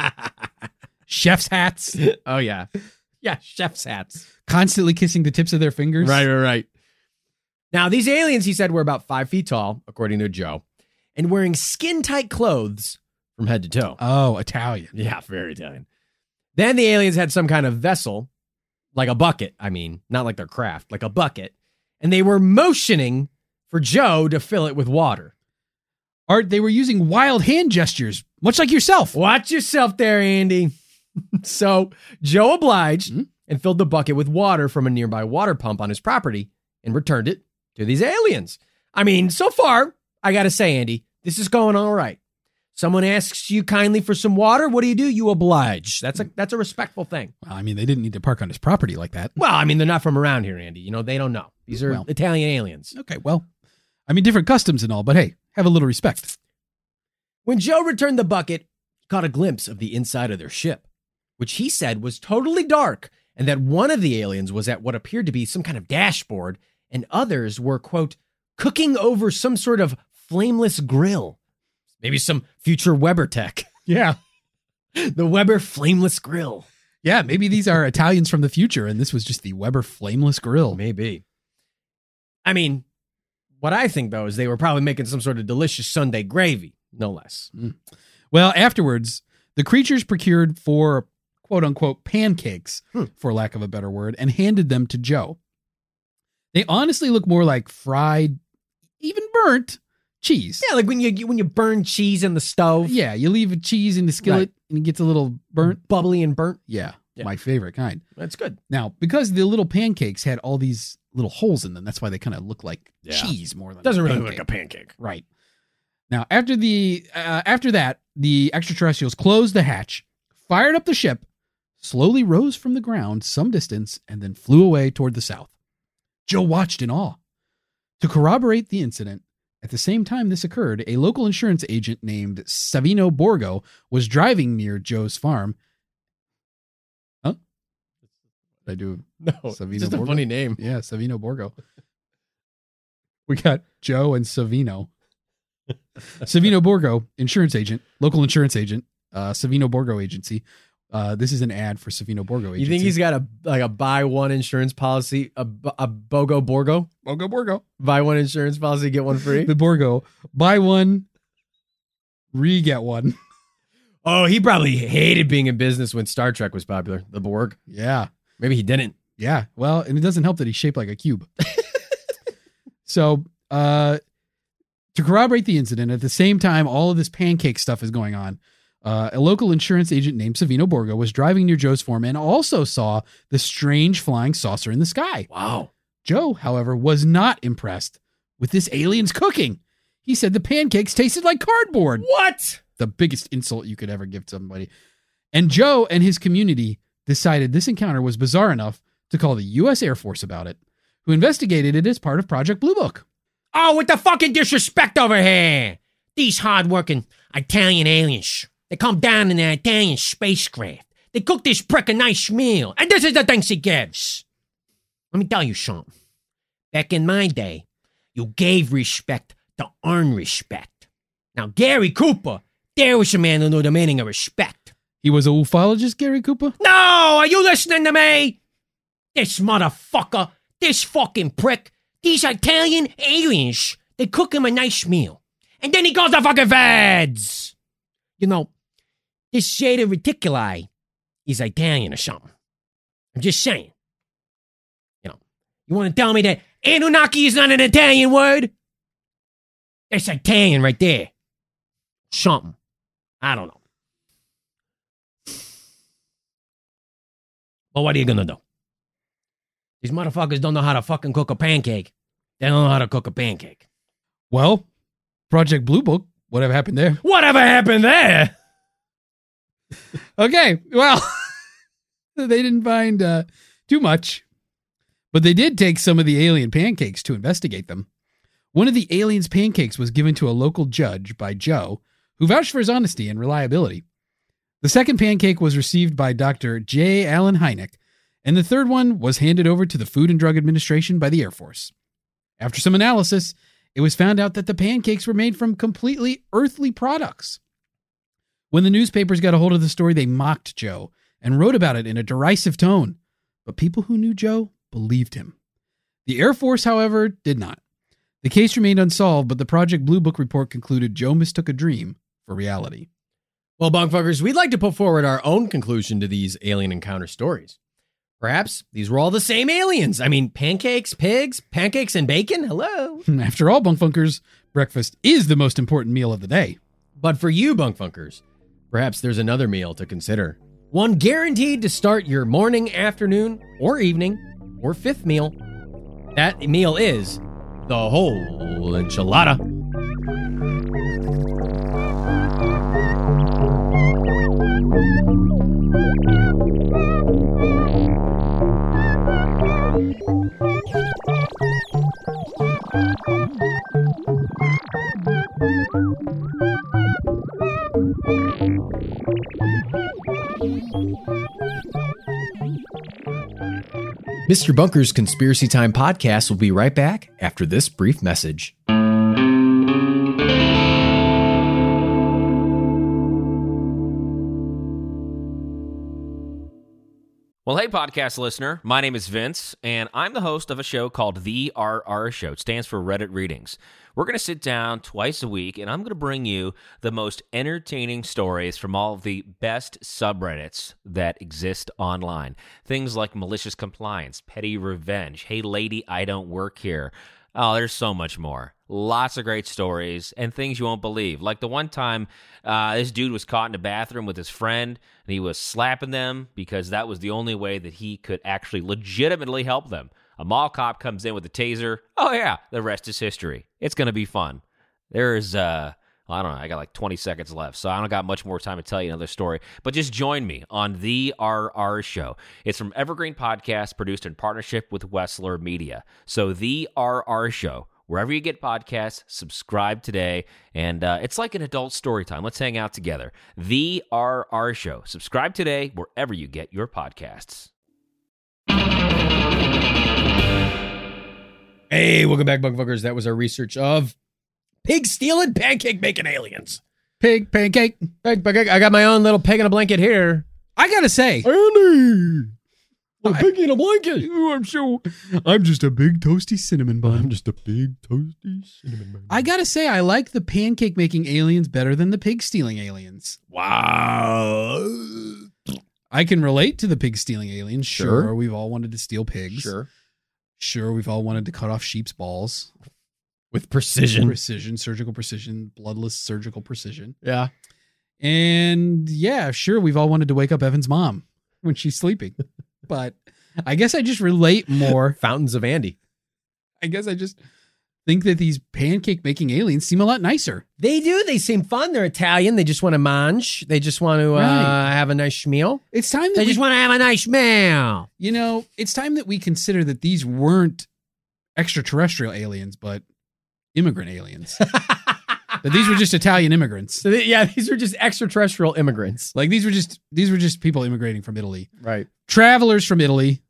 Chef's hats. Oh, yeah. Yeah, chef's hats. Constantly kissing the tips of their fingers. Right. Now, these aliens, he said, were about 5 feet tall, according to Joe, and wearing skin-tight clothes from head to toe. Oh, Italian. Yeah, very Italian. Then the aliens had some kind of vessel, like a bucket. I mean, not like their craft, like a bucket. And they were motioning for Joe to fill it with water. Art, they were using wild hand gestures, much like yourself. Watch yourself there, Andy. So Joe obliged and filled the bucket with water from a nearby water pump on his property and returned it to these aliens. I mean, so far, I got to say, Andy, this is going all right. Someone asks you kindly for some water. What do? You oblige. That's a respectful thing. Well, I mean, they didn't need to park on his property like that. Well, I mean, they're not from around here, Andy. You know, they don't know. These are Italian aliens. Okay, well, I mean, different customs and all, but hey, have a little respect. When Joe returned the bucket, he caught a glimpse of the inside of their ship, which he said was totally dark, and that one of the aliens was at what appeared to be some kind of dashboard, and others were, quote, cooking over some sort of flameless grill. Maybe some future Weber tech. Yeah. The Weber Flameless Grill. Yeah, maybe these are Italians from the future, and this was just the Weber Flameless Grill. Maybe. I mean, what I think, though, is they were probably making some sort of delicious Sunday gravy, no less. Well, afterwards, the creatures procured 4, quote-unquote, pancakes, for lack of a better word, and handed them to Joe. They honestly look more like fried, even burnt, cheese. Yeah, like when you burn cheese in the stove. Yeah, you leave a cheese in the skillet and it gets a little burnt. Bubbly and burnt. Yeah, my favorite kind. That's good. Now, because the little pancakes had all these little holes in them, that's why they kind of look like cheese more than Doesn't a really pancake. look like a pancake. Right. Now, after that, the extraterrestrials closed the hatch, fired up the ship, slowly rose from the ground some distance, and then flew away toward the south. Joe watched in awe. To corroborate the incident, at the same time this occurred, a local insurance agent named Savino Borgo was driving near Joe's farm. Huh? Did I do? No, Savino just a Borgo? funny name. Yeah, Savino Borgo. We got Joe and Savino. Savino Borgo, insurance agent, local insurance agent, Savino Borgo Agency. This is an ad for Savino Borgo Agency. You think he's got a buy one insurance policy, a BOGO Borgo? Borgo Borgo. Buy one insurance policy, get one free? The Borgo. Buy one, get one. Oh, he probably hated being in business when Star Trek was popular. The Borg. Yeah. Maybe he didn't. Yeah. Well, and it doesn't help that he's shaped like a cube. So, To corroborate the incident, at the same time all of this pancake stuff is going on, a local insurance agent named Savino Borgo was driving near Joe's farm and also saw the strange flying saucer in the sky. Wow. Joe, however, was not impressed with this alien's cooking. He said the pancakes tasted like cardboard. What? The biggest insult you could ever give to somebody. And Joe and his community decided this encounter was bizarre enough to call the U.S. Air Force about it, who investigated it as part of Project Blue Book. Oh, with the fucking disrespect over here. These hard-working Italian aliens. They come down in their Italian spacecraft. They cook this prick a nice meal. And this is the things he gives. Let me tell you something. Back in my day, you gave respect to earn respect. Now, Gary Cooper, there was a man who knew the meaning of respect. He was a ufologist, Gary Cooper? No! Are you listening to me? This motherfucker, this fucking prick, these Italian aliens, they cook him a nice meal. And then he goes to fucking feds. You know, this shade of reticuli is Italian or something. I'm just saying. You know, you want to tell me that Anunnaki is not an Italian word? That's Italian right there. Something. I don't know. But what are you gonna do? These motherfuckers don't know how to fucking cook a pancake. They don't know how to cook a pancake. Well, Project Blue Book, whatever happened there? Whatever happened there? Okay, well, they didn't find too much, but they did take some of the alien pancakes to investigate them. One of the aliens' pancakes was given to a local judge by Joe, who vouched for his honesty and reliability. The second pancake was received by Dr. J. Allen Hynek, and the third one was handed over to the Food and Drug Administration by the Air Force. After some analysis, it was found out that the pancakes were made from completely earthly products. When the newspapers got a hold of the story, they mocked Joe and wrote about it in a derisive tone. But people who knew Joe believed him. The Air Force, however, did not. The case remained unsolved, but the Project Blue Book report concluded Joe mistook a dream for reality. Well, bunkfuckers, we'd like to put forward our own conclusion to these alien encounter stories. Perhaps these were all the same aliens. I mean, pancakes, pigs, pancakes and bacon? Hello. After all, bunkfunkers, breakfast is the most important meal of the day. But for you, bunkfunkers, perhaps there's another meal to consider. One guaranteed to start your morning, afternoon, or evening, or fifth meal. That meal is the whole enchilada. Mr. Bunker's Conspiracy Time podcast will be right back after this brief message. Well, hey, podcast listener. My name is Vince, and I'm the host of a show called The RR Show. It stands for Reddit Readings. We're going to sit down twice a week, and I'm going to bring you the most entertaining stories from all of the best subreddits that exist online. Things like malicious compliance, petty revenge, hey, lady, I don't work here. Oh, there's so much more. Lots of great stories and things you won't believe. Like the one time this dude was caught in a bathroom with his friend, and he was slapping them because that was the only way that he could actually legitimately help them. A mall cop comes in with a taser. Oh, yeah, the rest is history. It's going to be fun. There's, I don't know, I got like 20 seconds left, so I don't got much more time to tell you another story. But just join me on The RR Show. It's from Evergreen Podcast, produced in partnership with Wessler Media. So The RR Show, wherever you get podcasts, subscribe today. And it's like an adult story time. Let's hang out together. The RR Show. Subscribe today wherever you get your podcasts. Hey, welcome back, bunkfuckers. That was our research of pig stealing, pancake making aliens. Pig, pancake. Pig, pancake. I got my own little pig in a blanket here. I gotta say, Andy! A pig in a blanket. I'm just a big toasty cinnamon bun. I'm just a big toasty cinnamon bun. I gotta say, I like the pancake making aliens better than the pig stealing aliens. Wow. I can relate to the pig stealing aliens. Sure. Sure, we've all wanted to steal pigs. Sure. Sure, we've all wanted to cut off sheep's balls. with precision. Precision, surgical precision, bloodless surgical precision. Yeah. And yeah, sure, we've all wanted to wake up Evan's mom when she's sleeping. But I guess I just relate more. Fountains of Andy. I guess I just think that these pancake making aliens seem a lot nicer. They do. They seem fun. They're Italian. They just want to mange. They just want to Right. have a nice meal. It's time that They just want to have a nice meal. you know, it's time that we consider that these weren't extraterrestrial aliens, but immigrant aliens. That these were just Italian immigrants. So these are just extraterrestrial immigrants. Like these were just people immigrating from Italy. Right. Travelers from Italy.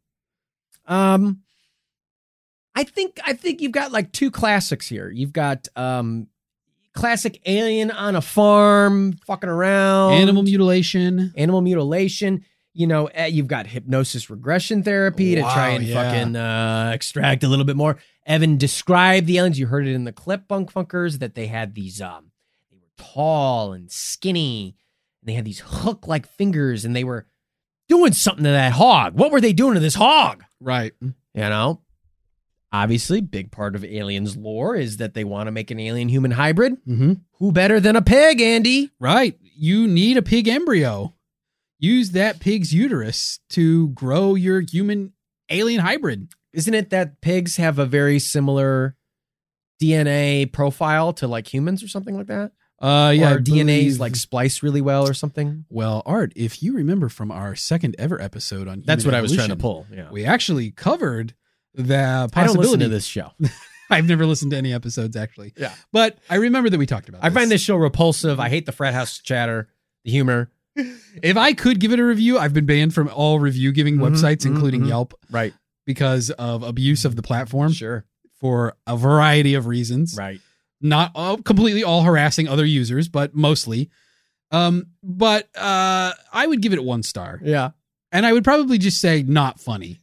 I think you've got like two classics here. You've got classic alien on a farm fucking around. Animal mutilation. You know, you've got hypnosis regression therapy to try and fucking extract a little bit more. Evan described the aliens. You heard it in the clip, Bunk Funkers, that they had these, they were tall and skinny. And they had these hook-like fingers, and they were doing something to that hog. What were they doing to this hog? Right. You know? Obviously, big part of aliens lore is that they want to make an alien-human hybrid. Mm-hmm. Who better than a pig, Andy? Right. You need a pig embryo. Use that pig's uterus to grow your human alien hybrid. Isn't it that pigs have a very similar DNA profile to like humans or something like that? Yeah. Or DNA's like spliced really well or something? Well, Art, if you remember from our second ever episode on That's human what I was trying to evolution, pull. Yeah. we actually covered the I don't listen possibility. to this show. I've never listened to any episodes actually. Yeah. But I remember that we talked about I find this show repulsive. I hate the frat house chatter, the humor. If I could give it a review, I've been banned from all review giving websites, including Yelp, Right. because of abuse of the platform Sure. for a variety of reasons. Right. Not completely all harassing other users, but mostly. But I would give it 1 star. Yeah. And I would probably just say not funny.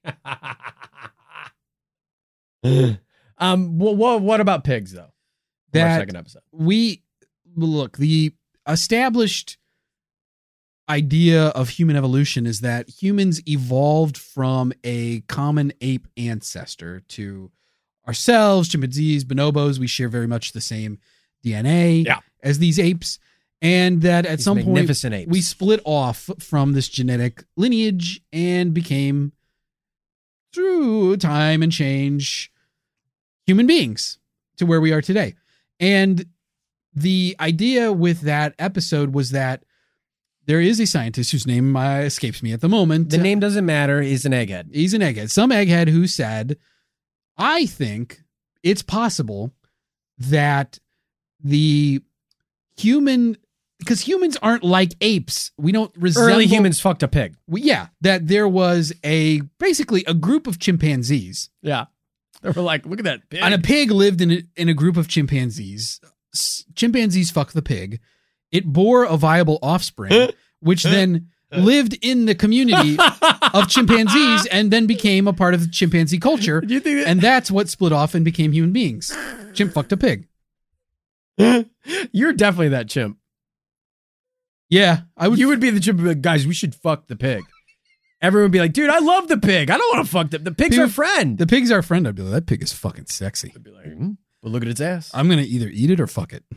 What about pigs though? From our That second episode. The established idea of human evolution is that humans evolved from a common ape ancestor to ourselves, chimpanzees, bonobos. We share very much the same DNA as these apes. And that at These some point magnificent apes. we split off from this genetic lineage and became, through time and change, human beings to where we are today. And the idea with that episode was that there is a scientist whose name escapes me at the moment. The name doesn't matter. He's an egghead. He's an egghead. Some egghead who said, I think it's possible that the human, because humans aren't like apes. We don't resemble. Early humans fucked a pig. That there was basically a group of chimpanzees. Yeah. They were like, look at that pig. And a pig lived in a group of chimpanzees. Chimpanzees fucked the pig. It bore a viable offspring, which then lived in the community of chimpanzees and then became a part of the chimpanzee culture. Do you think that- And that's what split off and became human beings. Chimp fucked a pig. You're definitely that chimp. Yeah, I would. You would be the chimp. Like, guys, we should fuck the pig. Everyone would be like, dude, I love the pig. I don't want to fuck the pig's our friend. The pig's our friend. I'd be like, that pig is fucking sexy. I'd be like, but look at its ass. I'm going to either eat it or fuck it.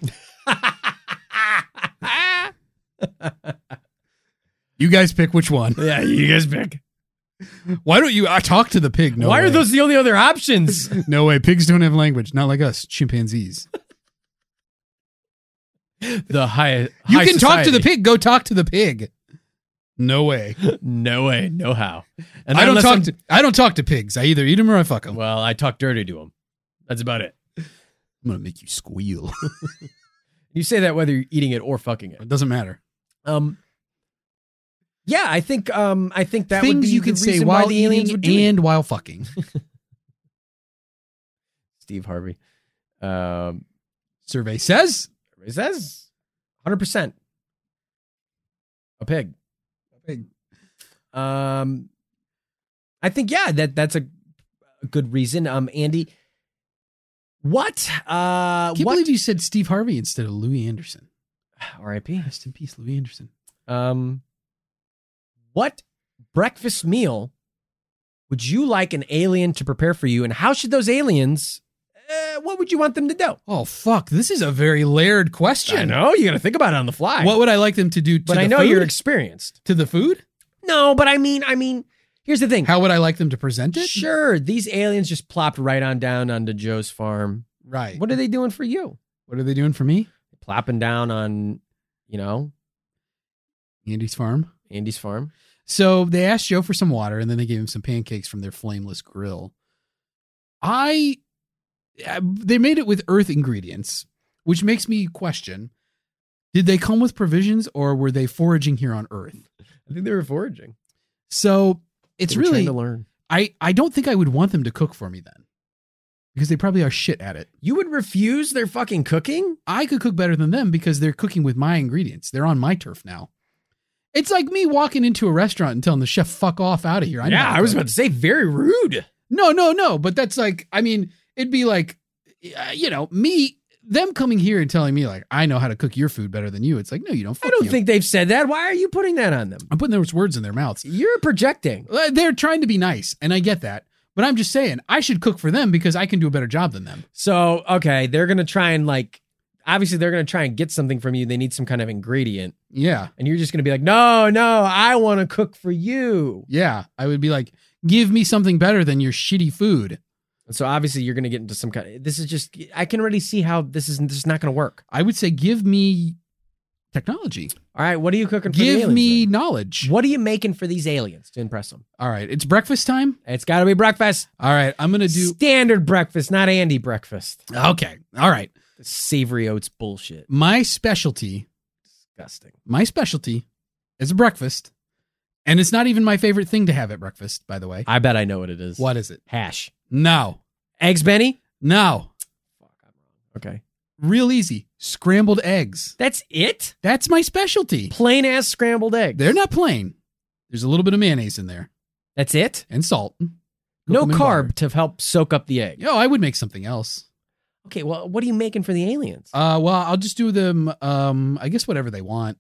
You guys pick which one. Yeah, you guys pick. Why don't you talk to the pig? No Why way. are those the only other options? No way. Pigs don't have language. Not like us, chimpanzees. The high. You high can talk to the society. pig. Go talk to the pig. No way. No way, no how. And I don't unless talk to pigs. I either eat them or I fuck them. Well, I talk dirty to them. That's about it. I'm gonna make you squeal. You say that whether you're eating it or fucking it. It doesn't matter. Yeah, I think that would Things be you the can say reason why while the aliens eating would do it. and while fucking. Steve Harvey. Survey says. It says 100%. A pig. I think that's a good reason. Andy, what? I can't believe you said Steve Harvey instead of Louis Anderson. R.I.P. Rest in peace, Louis Anderson. What breakfast meal would you like an alien to prepare for you, and how should those aliens what would you want them to do? Oh, fuck. This is a very layered question. I know. You got to think about it on the fly. What would I like them to do to but the I know food? you're experienced. To the food? No, but I mean, here's the thing. How would I like them to present it? Sure, these aliens just plopped right on down onto Joe's farm. Right. What are they doing for you? What are they doing for me? Plopping down on, Andy's farm. Andy's farm. So they asked Joe for some water, and then they gave him some pancakes from their flameless grill. They made it with earth ingredients, which makes me question, did they come with provisions or were they foraging here on Earth? I think they were foraging. So it's They were really, trying to learn. I don't think I would want them to cook for me then, because they probably are shit at it. You would refuse their fucking cooking? I could cook better than them because they're cooking with my ingredients. They're on my turf now. It's like me walking into a restaurant and telling the chef, fuck off, out of here. I was about to say, very rude. No. But that's like, I mean, it'd be like, them coming here and telling me like, I know how to cook your food better than you. It's like, no, you don't. I don't think they've said that. Why are you putting that on them? I'm putting those words in their mouths. You're projecting. They're trying to be nice, and I get that. But I'm just saying, I should cook for them because I can do a better job than them. So, okay, they're going to try and obviously they're going to try and get something from you. They need some kind of ingredient. Yeah. And you're just going to be like, no, I want to cook for you. Yeah. I would be like, give me something better than your shitty food. And so obviously you're going to get into some kind of, this is just, I can already see how this is not going to work. I would say, give me technology. All right. What are you cooking for the Give aliens, me then? knowledge. What are you making for these aliens to impress them? All right. It's breakfast time. It's got to be breakfast. All right. I'm going to do Standard breakfast, not Andy breakfast. Okay. All right. Savory oats bullshit. My specialty Disgusting. is a breakfast. And it's not even my favorite thing to have at breakfast, by the way. I bet I know what it is. What is it? Hash. No. Eggs, Benny? No. Fuck, I'm wrong. Okay. Real easy. Scrambled eggs. That's it? That's my specialty. Plain ass scrambled eggs. They're not plain. There's a little bit of mayonnaise in there That's it? and salt. Cook No them in carb butter. to help soak up the egg. I would make something else. Okay, well, what are you making for the aliens? Well, I'll just do them, I guess whatever they want.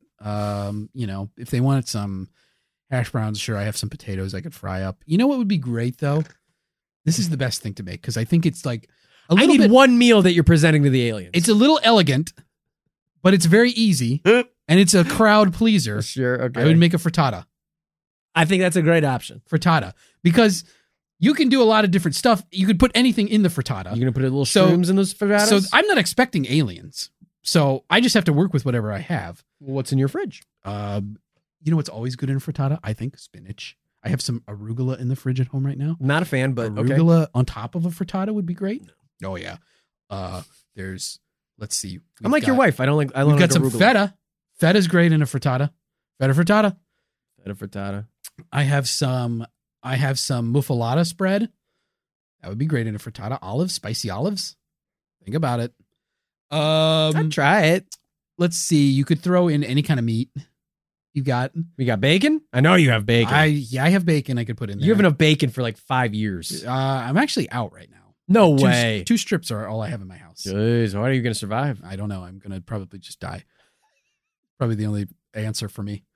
If they wanted some hash browns, sure, I have some potatoes I could fry up. You know what would be great, though? This is the best thing to make, because I think it's like a I little need bit... one meal that you're presenting to the aliens. It's a little elegant, but it's very easy, and it's a crowd pleaser. Sure, okay. I would make a frittata. I think that's a great option. Frittata. Because you can do a lot of different stuff. You could put anything in the frittata. You're going to put a little So- shrooms in those frittatas? So I'm not expecting aliens. So I just have to work with whatever I have. What's in your fridge? You know what's always good in frittata? I think spinach. I have some arugula in the fridge at home right now. Not a fan, but okay. Arugula on top of a frittata would be great. Oh yeah. There's. Let's see. I'm like your wife. I don't We've like got some arugula. feta. Feta's great in a frittata. Feta frittata. Feta frittata. I have some muffalata spread. That would be great in a frittata. Olives, spicy olives. Think about it. I'd try it. Let's see. You could throw in any kind of meat. You got. We got bacon? I know you have bacon. I have bacon I could put in there. You have enough bacon for like 5 years. I'm actually out right now. No way. Two strips are all I have in my house. Jeez, how are you going to survive? I don't know. I'm going to probably just die. Probably the only answer for me.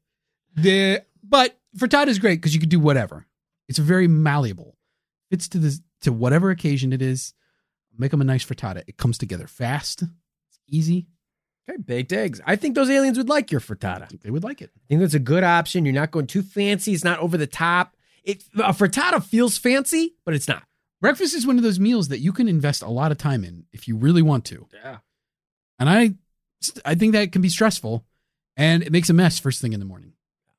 But frittata is great because you could do whatever. It's very malleable. Fits to whatever occasion it is. Make them a nice frittata. It comes together fast. It's easy. Okay, baked eggs. I think those aliens would like your frittata. I think they would like it. I think that's a good option. You're not going too fancy. It's not over the top. A frittata feels fancy, but it's not. Breakfast is one of those meals that you can invest a lot of time in if you really want to. Yeah. And I think that can be stressful, and it makes a mess first thing in the morning.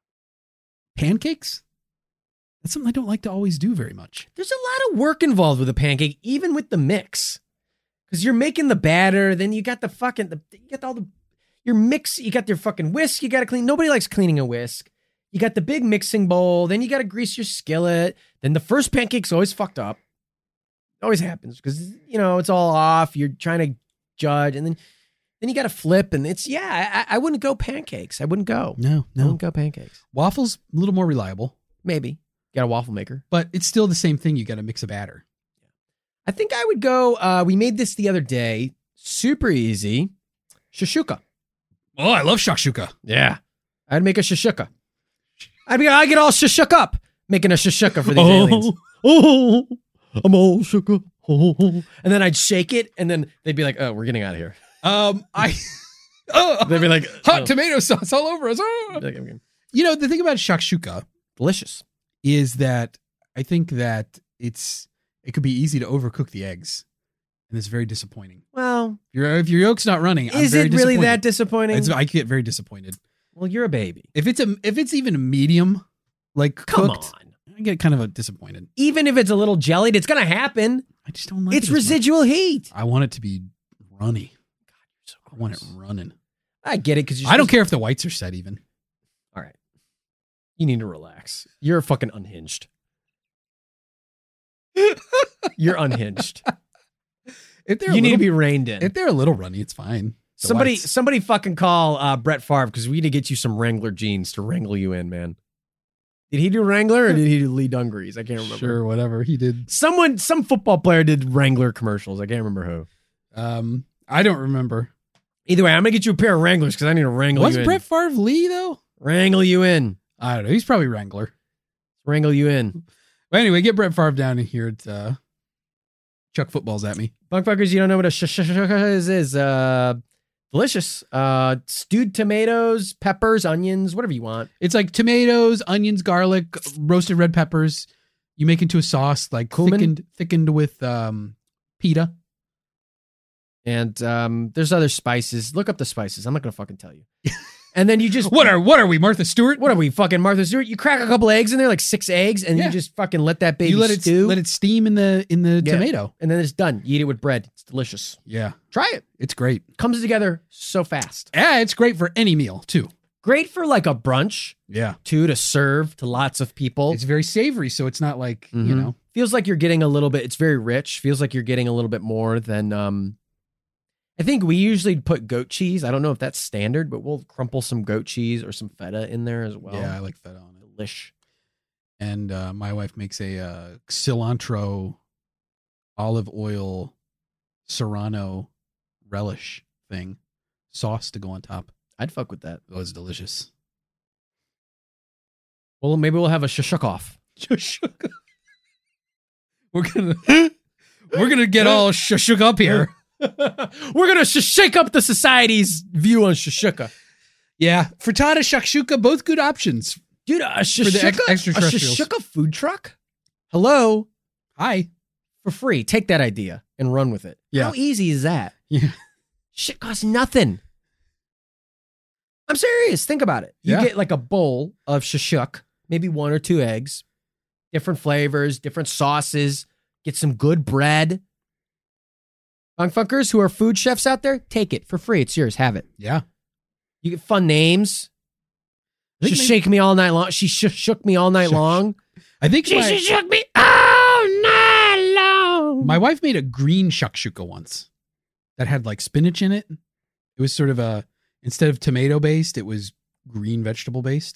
Pancakes? That's something I don't like to always do very much. There's a lot of work involved with a pancake, even with the mix. Because you're making the batter, then you got the fucking, you got all the, your mix, you got your fucking whisk, you got to clean. Nobody likes cleaning a whisk. You got the big mixing bowl, then you got to grease your skillet. Then the first pancake's always fucked up. Always happens because, it's all off. You're trying to judge, and then you got to flip, and it's, I wouldn't go pancakes. I wouldn't go. No. I wouldn't go pancakes. Waffles, a little more reliable. Maybe. Got a waffle maker. But it's still the same thing. You got to mix a batter. I think I would go, we made this the other day. Super easy. Shashuka. Oh, I love shakshuka. Yeah. I'd make a shashuka. I get all shashuka up making a shashuka for these aliens. Oh, I'm all shook up. and then I'd shake it, and then they'd be like, "Oh, we're getting out of here." They'd be like, hot tomato sauce all over us. Oh. Like, okay. You know, the thing about shakshuka Delicious. is that I think that it could be easy to overcook the eggs, and it's very disappointing. Well, If your yolk's not running, I'm is very it really that disappointed. disappointing? I get very disappointed. Well, you're a baby. If it's even a medium, like Come cooked, on. I get kind of disappointed. Even if it's a little jellied, it's gonna happen. I just don't like It's it as much. residual heat. I want it to be runny. I want it running. I get it because I don't care if the whites are set even. All right, you need to relax. You're fucking unhinged. You're unhinged. If they're You need to be reined in. if they're a little runny, it's fine. The whites. Somebody fucking call Brett Favre because we need to get you some Wrangler jeans to wrangle you in, man. Did he do Wrangler or did he do Lee Dungarees? I can't remember. Sure, whatever he did. Some football player did Wrangler commercials. I can't remember who. I don't remember. Either way, I'm gonna get you a pair of Wranglers because I need to wrangle Was you in. Brett Favre Lee though? Wrangle you in. I don't know. He's probably Wrangler. Wrangle you in. But anyway, get Brett Favre down in here. Chuck footballs at me. Bunkfuckers, you don't know what a shashaka is. Delicious. Stewed tomatoes, peppers, onions, whatever you want. It's like tomatoes, onions, garlic, roasted red peppers. You make into a sauce, like Cumin? thickened with pita. And there's other spices. Look up the spices. I'm not gonna fucking tell you. And then you just What are we, Martha Stewart? What are we, fucking Martha Stewart? You crack a couple eggs in there, like 6 eggs, and Yeah. you just fucking let that baby You let stew. it steam in the Yeah. tomato. And then it's done. You eat it with bread. It's delicious. Yeah, Try it. it's great. Comes together so fast. Yeah, it's great for any meal too. Great for like a brunch, Yeah, too, to serve to lots of people. it's very savory, so it's not like you Mhm. know. Feels like you're getting a little bit, it's very rich. Feels like you're getting a little bit more than, I think we usually put goat cheese. I don't know if that's standard, but we'll crumple some goat cheese or some feta in there as well. Yeah, I like feta on it. Delish. And my wife makes a cilantro, olive oil, serrano relish thing, sauce to go on top. I'd fuck with that. It was delicious. Well, maybe we'll have a shashuk-off. We're gonna get all shook up here. We're going to shake up the society's view on shashuka. Yeah, frittata, shakshuka, both good options. Dude, a For the shashuka, a extraterrestrials. shashuka food truck? Hello? Hi. For free. Take that idea and run with it. Yeah. How easy is that? Yeah. Shit costs nothing. I'm serious. Think about it. You Yeah. get like a bowl of shashuk, maybe 1 or 2 eggs, different flavors, different sauces, get some good bread. Bunkfuckers who are food chefs out there, take it for free. It's yours. Have it. Yeah. You get fun names. I She think shake me all night long. She shook me all night long. I think She shook me all night long. my wife made a green shakshuka once that had like spinach in it. It was sort of instead of tomato based, it was green vegetable based.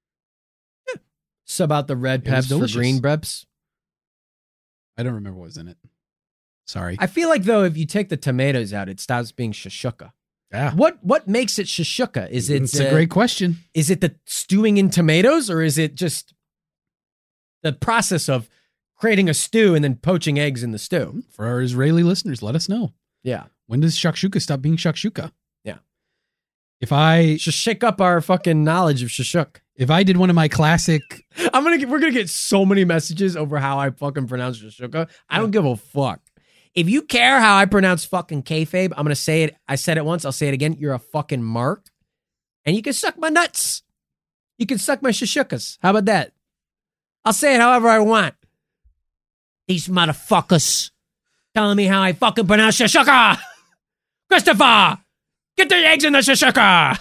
Sub out the red It was peps for delicious. green peps. I don't remember what was in it. Sorry. I feel like though, if you take the tomatoes out, it stops being shashuka. Yeah. What makes it shashuka? Is it? It's a great question. Is it the stewing in tomatoes, or is it just the process of creating a stew and then poaching eggs in the stew? For our Israeli listeners, let us know. Yeah, When does shakshuka stop being shakshuka? Yeah. If I just shake up our fucking knowledge of shashuk. did one of my classic, We're gonna get so many messages over how I fucking pronounce shashuka. I don't give a fuck. If you care how I pronounce fucking kayfabe, I'm gonna say it. I said it once. I'll say it again. You're a fucking mark, and you can suck my nuts. You can suck my shashukas. How about that? I'll say it however I want. These motherfuckers telling me how I fucking pronounce shashuka. Christopher, get the eggs in the shashuka.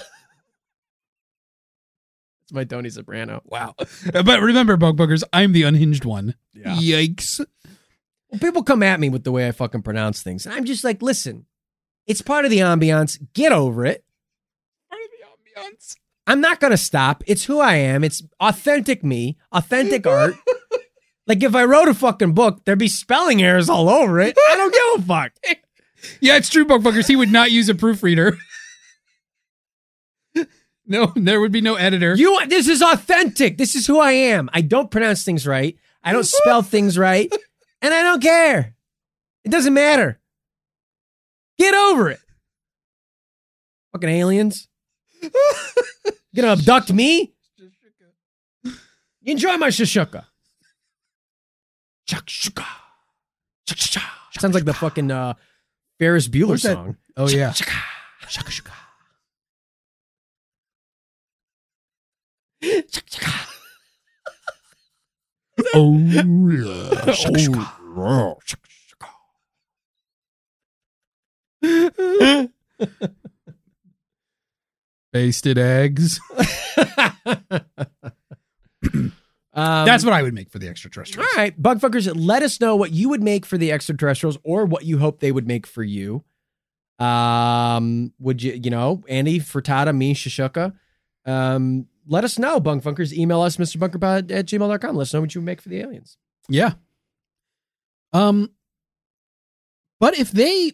It's my Tony Soprano. wow. But remember, bug buggers, I'm the unhinged one. Yeah. Yikes. Well, people come at me with the way I fucking pronounce things. And I'm just like, listen, it's part of the ambiance. Get over it. Part of the ambiance. I'm not going to stop. It's who I am. It's authentic me, authentic art. Like if I wrote a fucking book, there'd be spelling errors all over it. I don't give a fuck. Yeah, it's true, bug buggers. He would not use a proofreader. No, there would be no editor. This is authentic. This is who I am. I don't pronounce things right. I don't spell things right. And I don't care. It doesn't matter. Get over it. Fucking aliens. You gonna abduct me? You enjoy my shashuka. Shakshuka. Sounds like the fucking Ferris Bueller What's that? song. Oh, yeah. Shakashuka. Oh, yeah. Basted eggs. That's what I would make for the extraterrestrials. All right, Bugfuckers, let us know what you would make for the extraterrestrials or what you hope they would make for you. Would you, Andy, Frittata, me, Shashuka. Let us know, Bugfuckers. Email us, MrBunkerPod@gmail.com. Let us know what you would make for the aliens. Yeah. But if they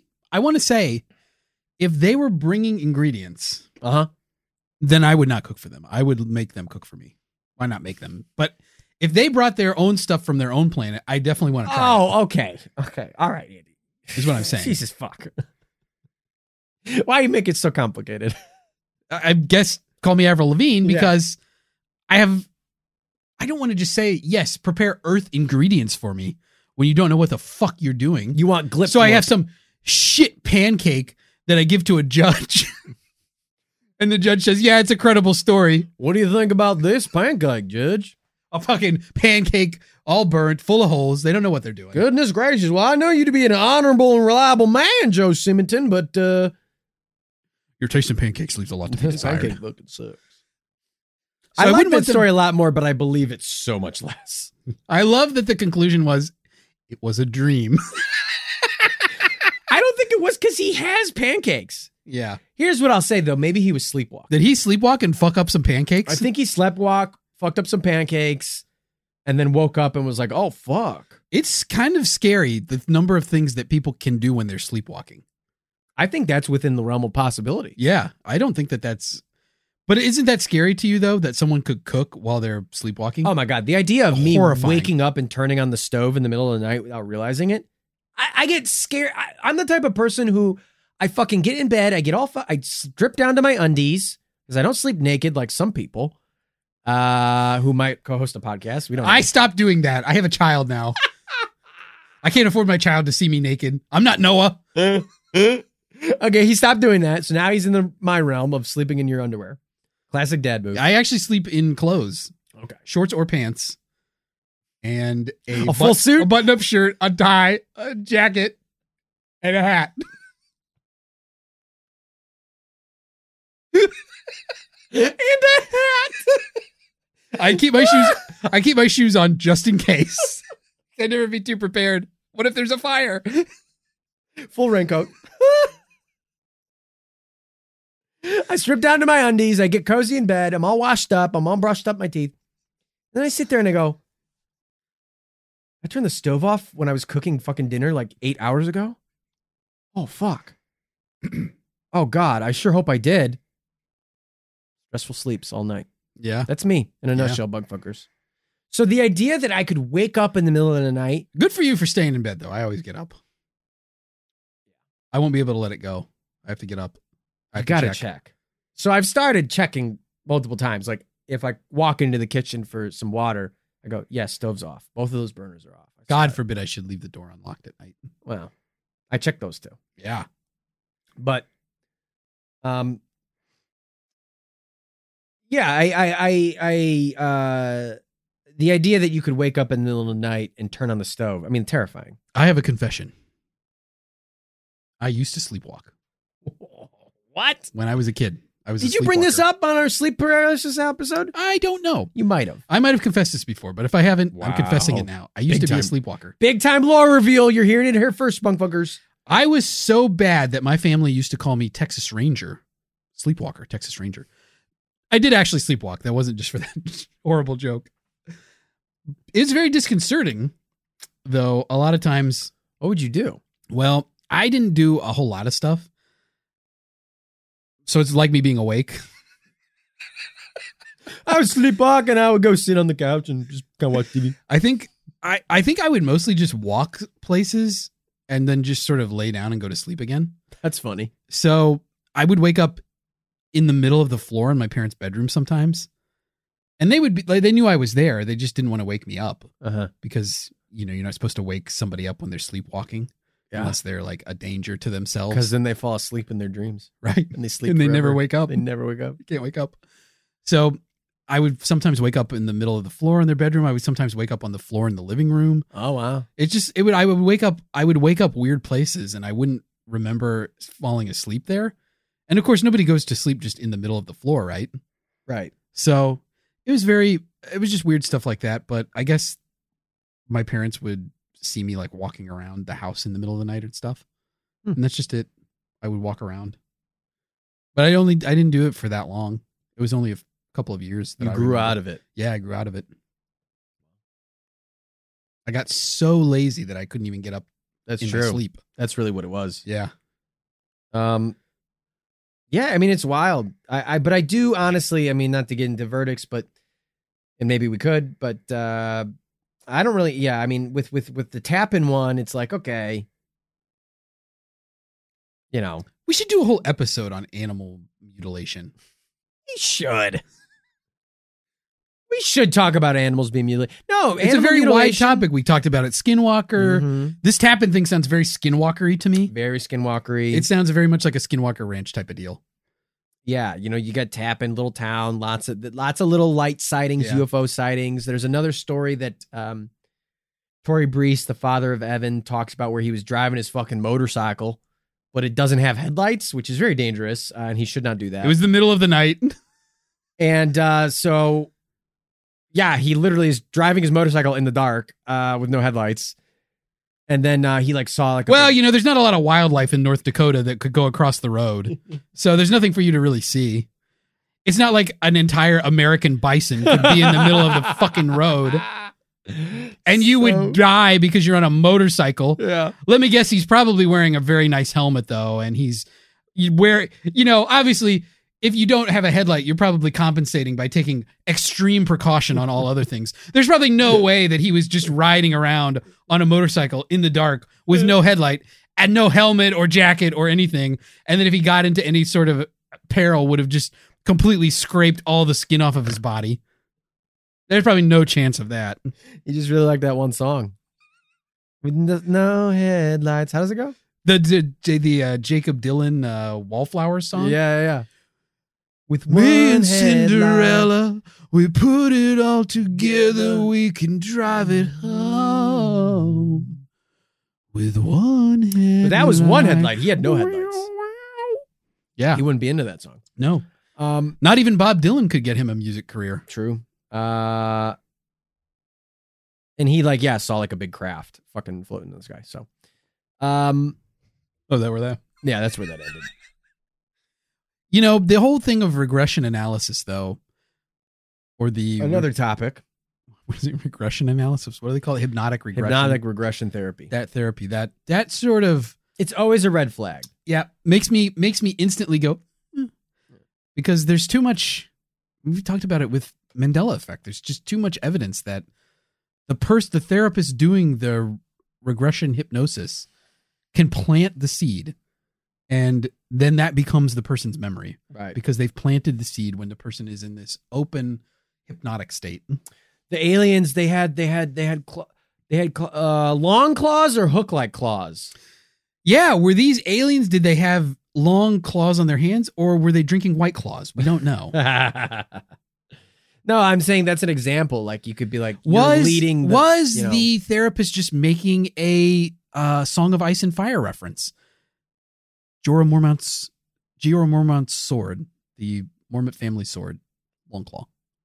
were bringing ingredients, then I would not cook for them. I would make them cook for me. Why not make them? But if they brought their own stuff from their own planet, I definitely want to try it. Oh, okay. Okay. All right, Andy. Is what I'm saying. Jesus fuck. Why you make it so complicated? I guess call me Avril Lavigne because I don't want to just say, yes, prepare Earth ingredients for me when you don't know what the fuck you're doing. You want glip. So I have some shit pancake that I give to a judge. And the judge says, yeah, it's a credible story. What do you think about this pancake, Judge? A fucking pancake all burnt, full of holes. They don't know what they're doing. Goodness gracious. Well, I know you to be an honorable and reliable man, Joe Symington, but your taste in pancakes leaves a lot to be desired. pancake looking sucks. So I like wouldn't that want them- story a lot more, but I believe it's so much less. I love that the conclusion was, it was a dream. I don't think it was because he has pancakes. Yeah. Here's what I'll say, though. Maybe he was sleepwalking. Did he sleepwalk and fuck up some pancakes? I think he sleptwalked, fucked up some pancakes, and then woke up and was like, oh, fuck. It's kind of scary, the number of things that people can do when they're sleepwalking. I think that's within the realm of possibility. Yeah. I don't think that's... But isn't that scary to you, though, that someone could cook while they're sleepwalking? Oh, my God. The idea of me Horrifying. waking up and turning on the stove in the middle of the night without realizing it, I get scared. I'm the type of person who I fucking get in bed. I get all, I strip down to my undies because I don't sleep naked like some people who might co-host a podcast. We don't. I stopped doing that. I have a child now. I can't afford my child to see me naked. I'm not Noah. Okay, he stopped doing that. So now he's in my realm of sleeping in your underwear. Classic dad move. I actually sleep in clothes. Okay. Shorts or pants. And A full suit? A button-up shirt, a tie, a jacket, and a hat. And a hat. I keep my shoes on just in case. I'd never be too prepared. What if there's a fire? Full raincoat. I strip down to my undies. I get cozy in bed. I'm all washed up. I'm all brushed up my teeth. Then I sit there and I go, I turned the stove off when I was cooking fucking dinner like 8 hours ago. Oh, fuck. Oh, God. I sure hope I did. Stressful sleeps all night. Yeah. That's me in a nutshell, Bugfuckers. So the idea that I could wake up in the middle of the night. Good for you for staying in bed, though. I always get up. I won't be able to let it go. I have to get up. I gotta check. So I've started checking multiple times. Like if I walk into the kitchen for some water, I go, yes, stove's off. Both of those burners are off. God forbid I should leave the door unlocked at night. Well, I check those too. Yeah. But, yeah, the idea that you could wake up in the middle of the night and turn on the stove, I mean, terrifying. I have a confession. I used to sleepwalk. What? When I was a kid. Did you bring this up on our sleep paralysis episode? I don't know. You might have. I might have confessed this before, but if I haven't, I'm Wow. confessing it now. I used Big to be a time. sleepwalker. Big time lore reveal. You're hearing it here first, Bunkfuckers. I was so bad that my family used to call me Texas Ranger. Sleepwalker, Texas Ranger. I did actually sleepwalk. That wasn't just for that horrible joke. It's very disconcerting, though, a lot of times. What would you do? Well, I didn't do a whole lot of stuff. So it's like me being awake. I would sleepwalk and I would go sit on the couch and just kind of watch TV. I think I would mostly just walk places and then just sort of lay down and go to sleep again. That's funny. So I would wake up in the middle of the floor in my parents' bedroom sometimes. And they would be like, they knew I was there. They just didn't want to wake me up because, you know, you're not supposed to wake somebody up when they're sleepwalking unless they're like a danger to themselves. Because then they fall asleep in their dreams. Right. And they sleep and they forever. never wake up. They never wake up. You can't wake up. So I would sometimes wake up in the middle of the floor in their bedroom. I would sometimes wake up on the floor in the living room. Oh, wow. I would wake up weird places and I wouldn't remember falling asleep there. And of course, nobody goes to sleep just in the middle of the floor, right? Right. So it was just weird stuff like that. But I guess my parents would see me like walking around the house in the middle of the night and stuff. And that's just it. I would walk around. But I didn't do it for that long. It was only a couple of years that You I grew remember. out of it. Yeah, I grew out of it. I got so lazy that I couldn't even get up That's in true. my sleep. That's really what it was. Yeah. Yeah, I mean, it's wild. But I do honestly, I mean, not to get into verdicts, but, and maybe we could, but I don't really, yeah, I mean, with the tap-in one, it's like, okay, you know. We should do a whole episode on animal mutilation. We should. We should talk about animals being mutilated. No, It's a very wide topic. We talked about it. Skinwalker. Mhm. This tap-in thing sounds very Skinwalker-y to me. Very skinwalkery. It sounds very much like a Skinwalker Ranch type of deal. Yeah, you know, you got Tappan, little town, lots of little light sightings, Yeah. UFO sightings. There's another story that Tory Brees, the father of Evan, talks about where he was driving his fucking motorcycle, but it doesn't have headlights, which is very dangerous, and he should not do that. It was the middle of the night. And so, yeah, he literally is driving his motorcycle in the dark with no headlights. And then he like saw like Well, you know, there's not a lot of wildlife in North Dakota that could go across the road. So there's nothing for you to really see. It's not like an entire American bison could be in the middle of the fucking road. And you would die because you're on a motorcycle. Yeah. Let me guess, he's probably wearing a very nice helmet, though. And obviously, if you don't have a headlight, you're probably compensating by taking extreme precaution on all other things. There's probably no way that he was just riding around on a motorcycle in the dark with no headlight and no helmet or jacket or anything. And then if he got into any sort of peril, would have just completely scraped all the skin off of his body. There's probably no chance of that. You just really like that one song. With no headlights. How does it go? The Jacob Dylan Wallflowers song? Yeah. With Me one and headlight. Cinderella, we put it all together. We can drive it home with one headlight. But that was one headlight. He had no headlights. Yeah, He wouldn't be into that song. no. Not even Bob Dylan could get him a music career. True. And he saw like a big craft fucking floating in the sky. So, Oh, that were that. yeah, that's where that ended. You know, the whole thing of regression analysis, though, or Another topic. what is it? Regression analysis? What do they call it? Hypnotic regression. Hypnotic regression therapy. That therapy. That sort of It's always a red flag. makes me instantly go because there's too much. We've talked about it with Mandela effect. There's just too much evidence that the therapist doing the regression hypnosis can plant the seed, and then that becomes the person's memory, Right. because they've planted the seed when the person is in this open hypnotic state. The aliens, they had long claws or hook-like claws. Yeah, were these aliens? Did they have long claws on their hands, or were they drinking White Claws? We don't know. No, I'm saying that's an example. Like you could be like, you're leading. The therapist just making a Song of Ice and Fire reference? Jorah Mormont's sword, the Mormont family sword, Longclaw.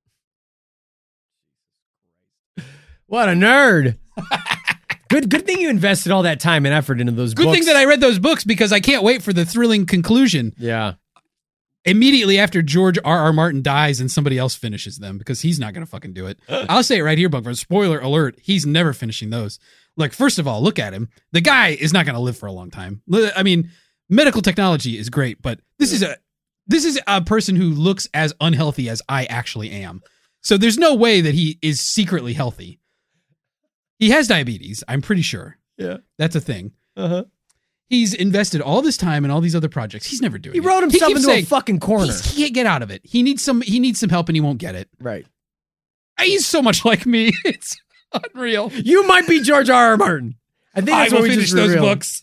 What a nerd! Good thing you invested all that time and effort into those Good books. thing that I read those books, because I can't wait for the thrilling conclusion. Yeah. Immediately after George R.R. Martin dies and somebody else finishes them, because he's not going to fucking do it. I'll say it right here, Bunker. Spoiler alert, he's never finishing those. Like, first of all, look at him. The guy is not going to live for a long time. I mean, medical technology is great, but this is a person who looks as unhealthy as I actually am. So there's no way that he is secretly healthy. He has diabetes, I'm pretty sure. Yeah. That's a thing. Uh-huh. He's invested all this time in all these other projects. He's never doing He it. wrote himself keeps into a saying fucking corner. He can't get out of it. He needs some help and he won't get it. Right. He's so much like me. It's unreal. You might be George R.R. Martin. I think that's I what will we finish just those revealed. books.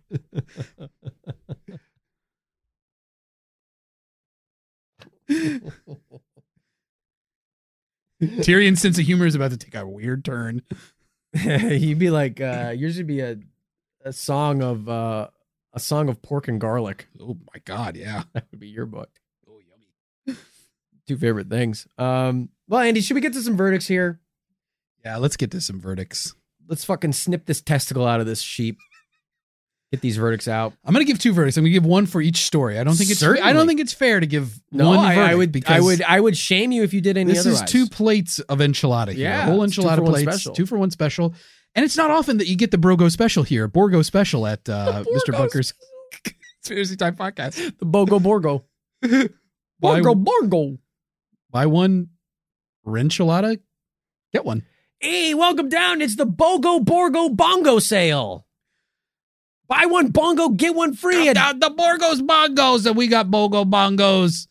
Tyrion's sense of humor is about to take a weird turn. He'd be like, yours would be a song of pork and garlic. Oh my god, yeah. That would be your book. Oh, yummy. Two favorite things. Well, Andy, should we get to some verdicts here? Yeah, let's get to some verdicts. Let's fucking snip this testicle out of this sheep. Get these verdicts out. I'm going to give two verdicts. I'm going to give one for each story. I don't think it's fair to give No, one I verdict would because I would shame you if you did any this otherwise. is 2 plates of enchilada here. Yeah, Whole it's 2 for enchilada 1 plates, special. 2 for 1 special. And it's not often that you get the Borgo special here. Borgo special at Mr. Bunker's Conspiracy Time Podcast. The Bogo Borgo. Borgo. Buy one enchilada, get one. Hey, welcome down. It's the Bogo Borgo Bongo sale. Buy one bongo, get one free. Come down the Borgo's Bongos, and we got Bogo Bongos.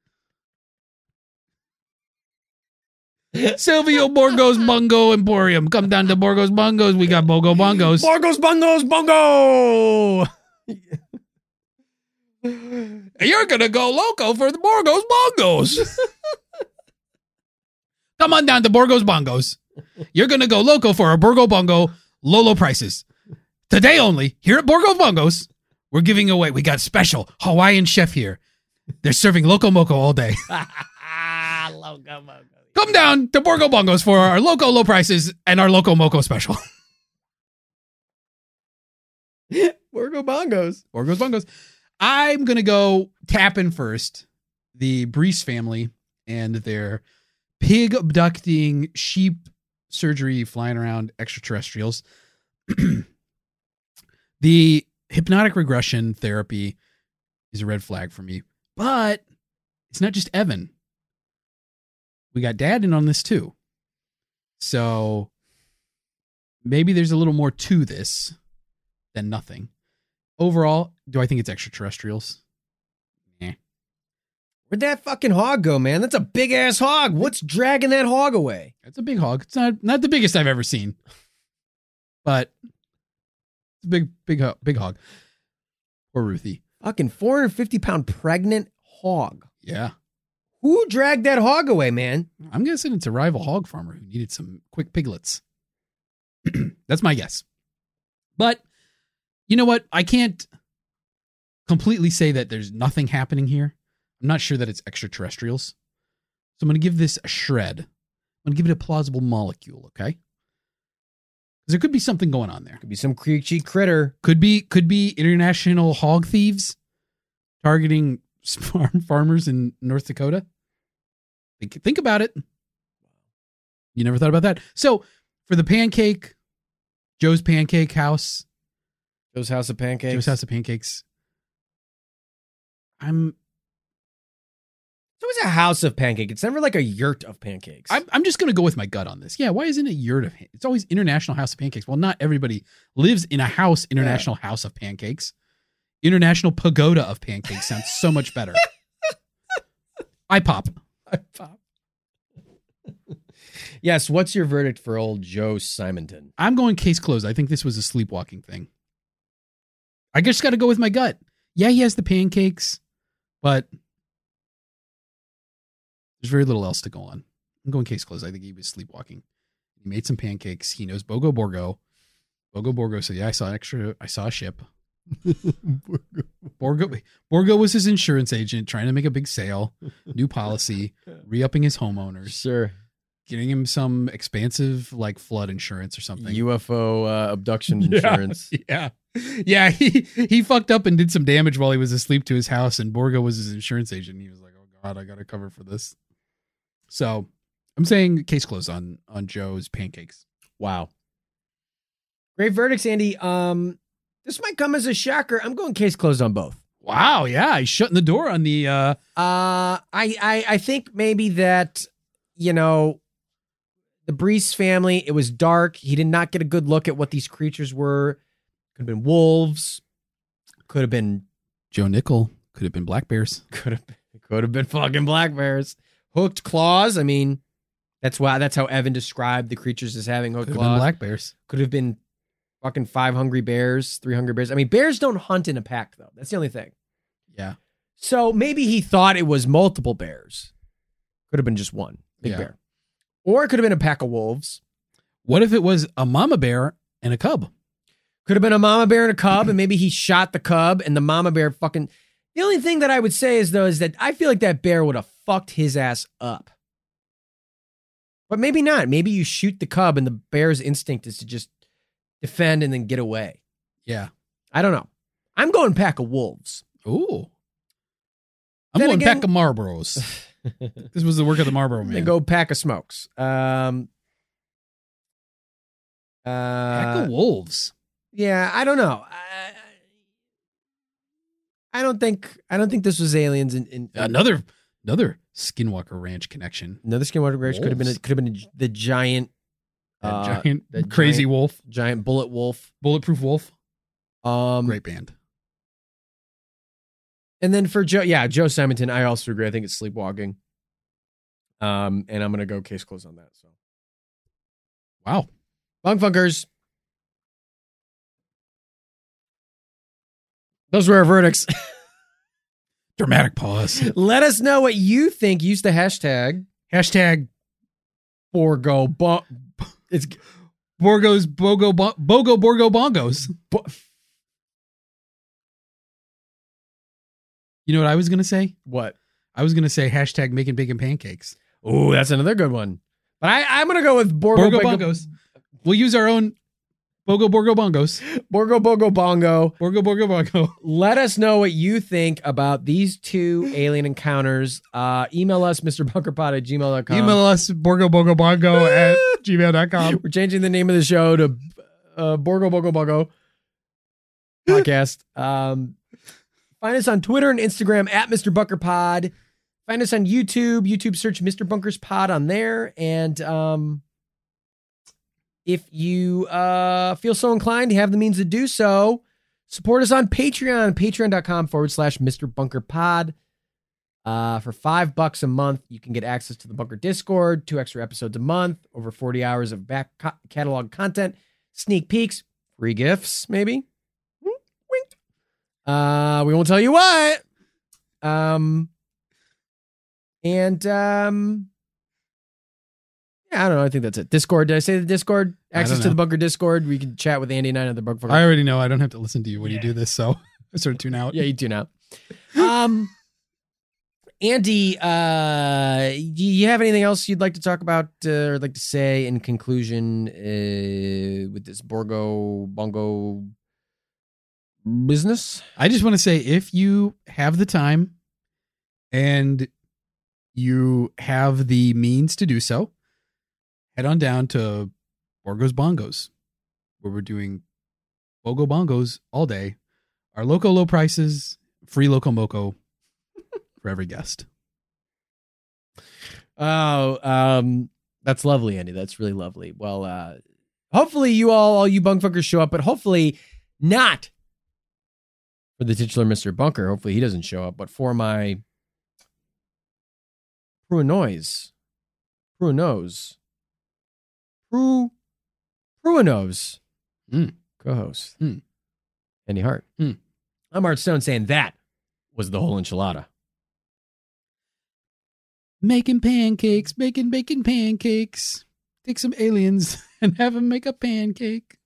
Silvio Borgo's Bongo Emporium. Come down to Borgo's Bongos. We got Bogo Bongos. Borgo's Bongos Bongo. You're going to go loco for the Borgo's Bongos. Come on down to Borgo's Bongos. You're going to go loco for a Borgo Bongo low prices. Today only, here at Borgo's Bongos, we're giving away, we got special Hawaiian chef here. They're serving Loco Moco all day. Loco Moco. Come down to Borgo Bongos for our Loco low prices and our Loco Moco special. Borgo Bongos. Borgo's Bongos. I'm going to go tap in first. The Brees family and their pig abducting, sheep surgery, flying around extraterrestrials. The hypnotic regression therapy is a red flag for me. But it's not just Evan. We got Dad in on this too. So maybe there's a little more to this than nothing. Overall, do I think it's extraterrestrials? Where'd that fucking hog go, man? That's a big ass hog. What's dragging that hog away? It's a big hog. It's not the biggest I've ever seen, but it's a big hog. Poor Ruthie. Fucking 450-pound pregnant hog. Yeah. Who dragged that hog away, man? I'm guessing it's a rival hog farmer who needed some quick piglets. That's my guess. But you know what? I can't completely say that there's nothing happening here. I'm not sure that it's extraterrestrials. So I'm going to give this a shred. I'm going to give it a plausible molecule, okay? Because there could be something going on there. Could be some creaky critter. Could be international hog thieves targeting farmers in North Dakota. Think about it. You never thought about that. So for the pancake, Joe's Pancake House. Joe's House of Pancakes. Joe's House of Pancakes. It's always a house of pancake. It's never like a yurt of pancakes. I'm just going to go with my gut on this. Yeah, why isn't it yurt of? It's always International House of Pancakes. Well, not everybody lives in a house. International House of Pancakes. International Pagoda of Pancakes sounds so much better. I pop. Yes. What's your verdict for old Joe Simonton? I'm going case closed. I think this was a sleepwalking thing. I just got to go with my gut. Yeah, he has the pancakes, but there's very little else to go on. I'm going case closed. I think he was sleepwalking. He made some pancakes. He knows Bogo Borgo. Bogo Borgo said, yeah, I saw a ship. Borgo was his insurance agent trying to make a big sale, new policy, re-upping his homeowners. Sure. Getting him some expansive like flood insurance or something. UFO abduction insurance. Yeah. Yeah, he fucked up and did some damage while he was asleep to his house, and Borgo was his insurance agent. He was like, oh God, I got to cover for this. So I'm saying case closed on Joe's pancakes. Wow. Great verdicts, Andy. This might come as a shocker. I'm going case closed on both. Wow, yeah, he's shutting the door on the I think maybe that, you know, the Brees family, it was dark. He did not get a good look at what these creatures were. Could have been wolves. Could have been Joe Nickel. Could have been black bears. could have been fucking black bears. Hooked claws. I mean, that's how Evan described the creatures as having hooked Could have claws. been black bears. Could have been fucking 5 hungry bears, 3 hungry bears. I mean, bears don't hunt in a pack though. That's the only thing. Yeah. So maybe he thought it was multiple bears. Could have been just one big bear. Or it could have been a pack of wolves. What if it was a mama bear and a cub? Could have been a mama bear and a cub, and maybe he shot the cub and the mama bear fucking... The only thing that I would say is that I feel like that bear would have fucked his ass up. But maybe not. Maybe you shoot the cub and the bear's instinct is to just defend and then get away. Yeah. I don't know. I'm going pack of wolves. Ooh. I'm Then going again- pack of Marlboros. This was the work of the Marlboro man. Then go pack of smokes. Pack of wolves. Yeah, I don't know. I don't think this was aliens. In Another Skinwalker Ranch connection. another Skinwalker Ranch could have been the giant, That the crazy giant- wolf. giant bullet wolf. Bulletproof Wolf. Great. Great band. And then for Joe Simonton, I also agree. I think it's sleepwalking. And I'm gonna go case closed on that. So, Wow. Bunk Funkers. Those were our verdicts. Dramatic pause. Let us know what you think. Use the hashtag Hashtag Borgo. It's Borgo's Borgo Bongos. You know what I was going to say? what? I was going to say hashtag making bacon pancakes. Oh, that's another good one. But I'm gonna go with Borgo Bongos. We'll use our own Borgo Bongos. Borgo Bongo. Borgo Bongo. Let us know what you think about these two alien encounters. Email us, MrBunkerPod@gmail.com. Email us Borgo Bongo at gmail.com. We're changing the name of the show to Borgo Bongo Podcast. Find us on Twitter and Instagram at Mr. Bunker Pod. Find us on YouTube. YouTube search Mr. Bunker's Pod on there. And if you feel so inclined, you have the means to do so, support us on Patreon, patreon.com/Mr. Bunker Pod. For $5 a month, you can get access to the Bunker Discord, 2 extra episodes a month, over 40 hours of back catalog content, sneak peeks, free gifts, maybe. Wink. We won't tell you what. I don't know. I think that's it. Discord. Did I say the Discord? Access to the Bunker Discord. We can chat with Andy and I on the Bunker. I already know. I don't have to listen to you when you do this, so I sort of tune out. Yeah, you tune out. Andy, do you have anything else you'd like to talk about or like to say in conclusion with this Borgo Bongo business? I just want to say, if you have the time and you have the means to do so, head on down to Borgo's Bongos, where we're doing Bogo Bongos all day. Our loco low prices, free loco moco for every guest. Oh, that's lovely, Andy. That's really lovely. Well, hopefully you all you bunk funkers show up, but hopefully not for the titular Mr. Bunker. Hopefully he doesn't show up, but for my Pruinos co-host, Andy Hart. I'm Art Stone saying that was the whole enchilada. Making pancakes, making bacon pancakes. Take some aliens and have them make a pancake.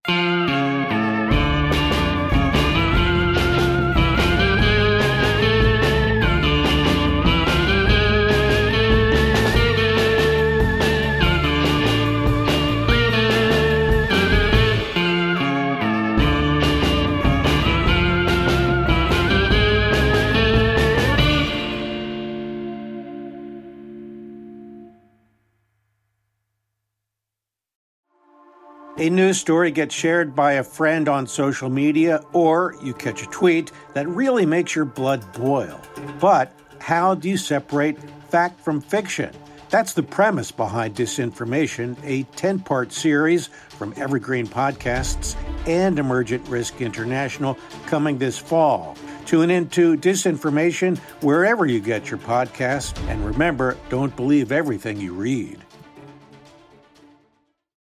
A news story gets shared by a friend on social media, or you catch a tweet that really makes your blood boil. But how do you separate fact from fiction? That's the premise behind Disinformation, a 10-part series from Evergreen Podcasts and Emergent Risk International coming this fall. Tune into Disinformation wherever you get your podcasts. And remember, don't believe everything you read.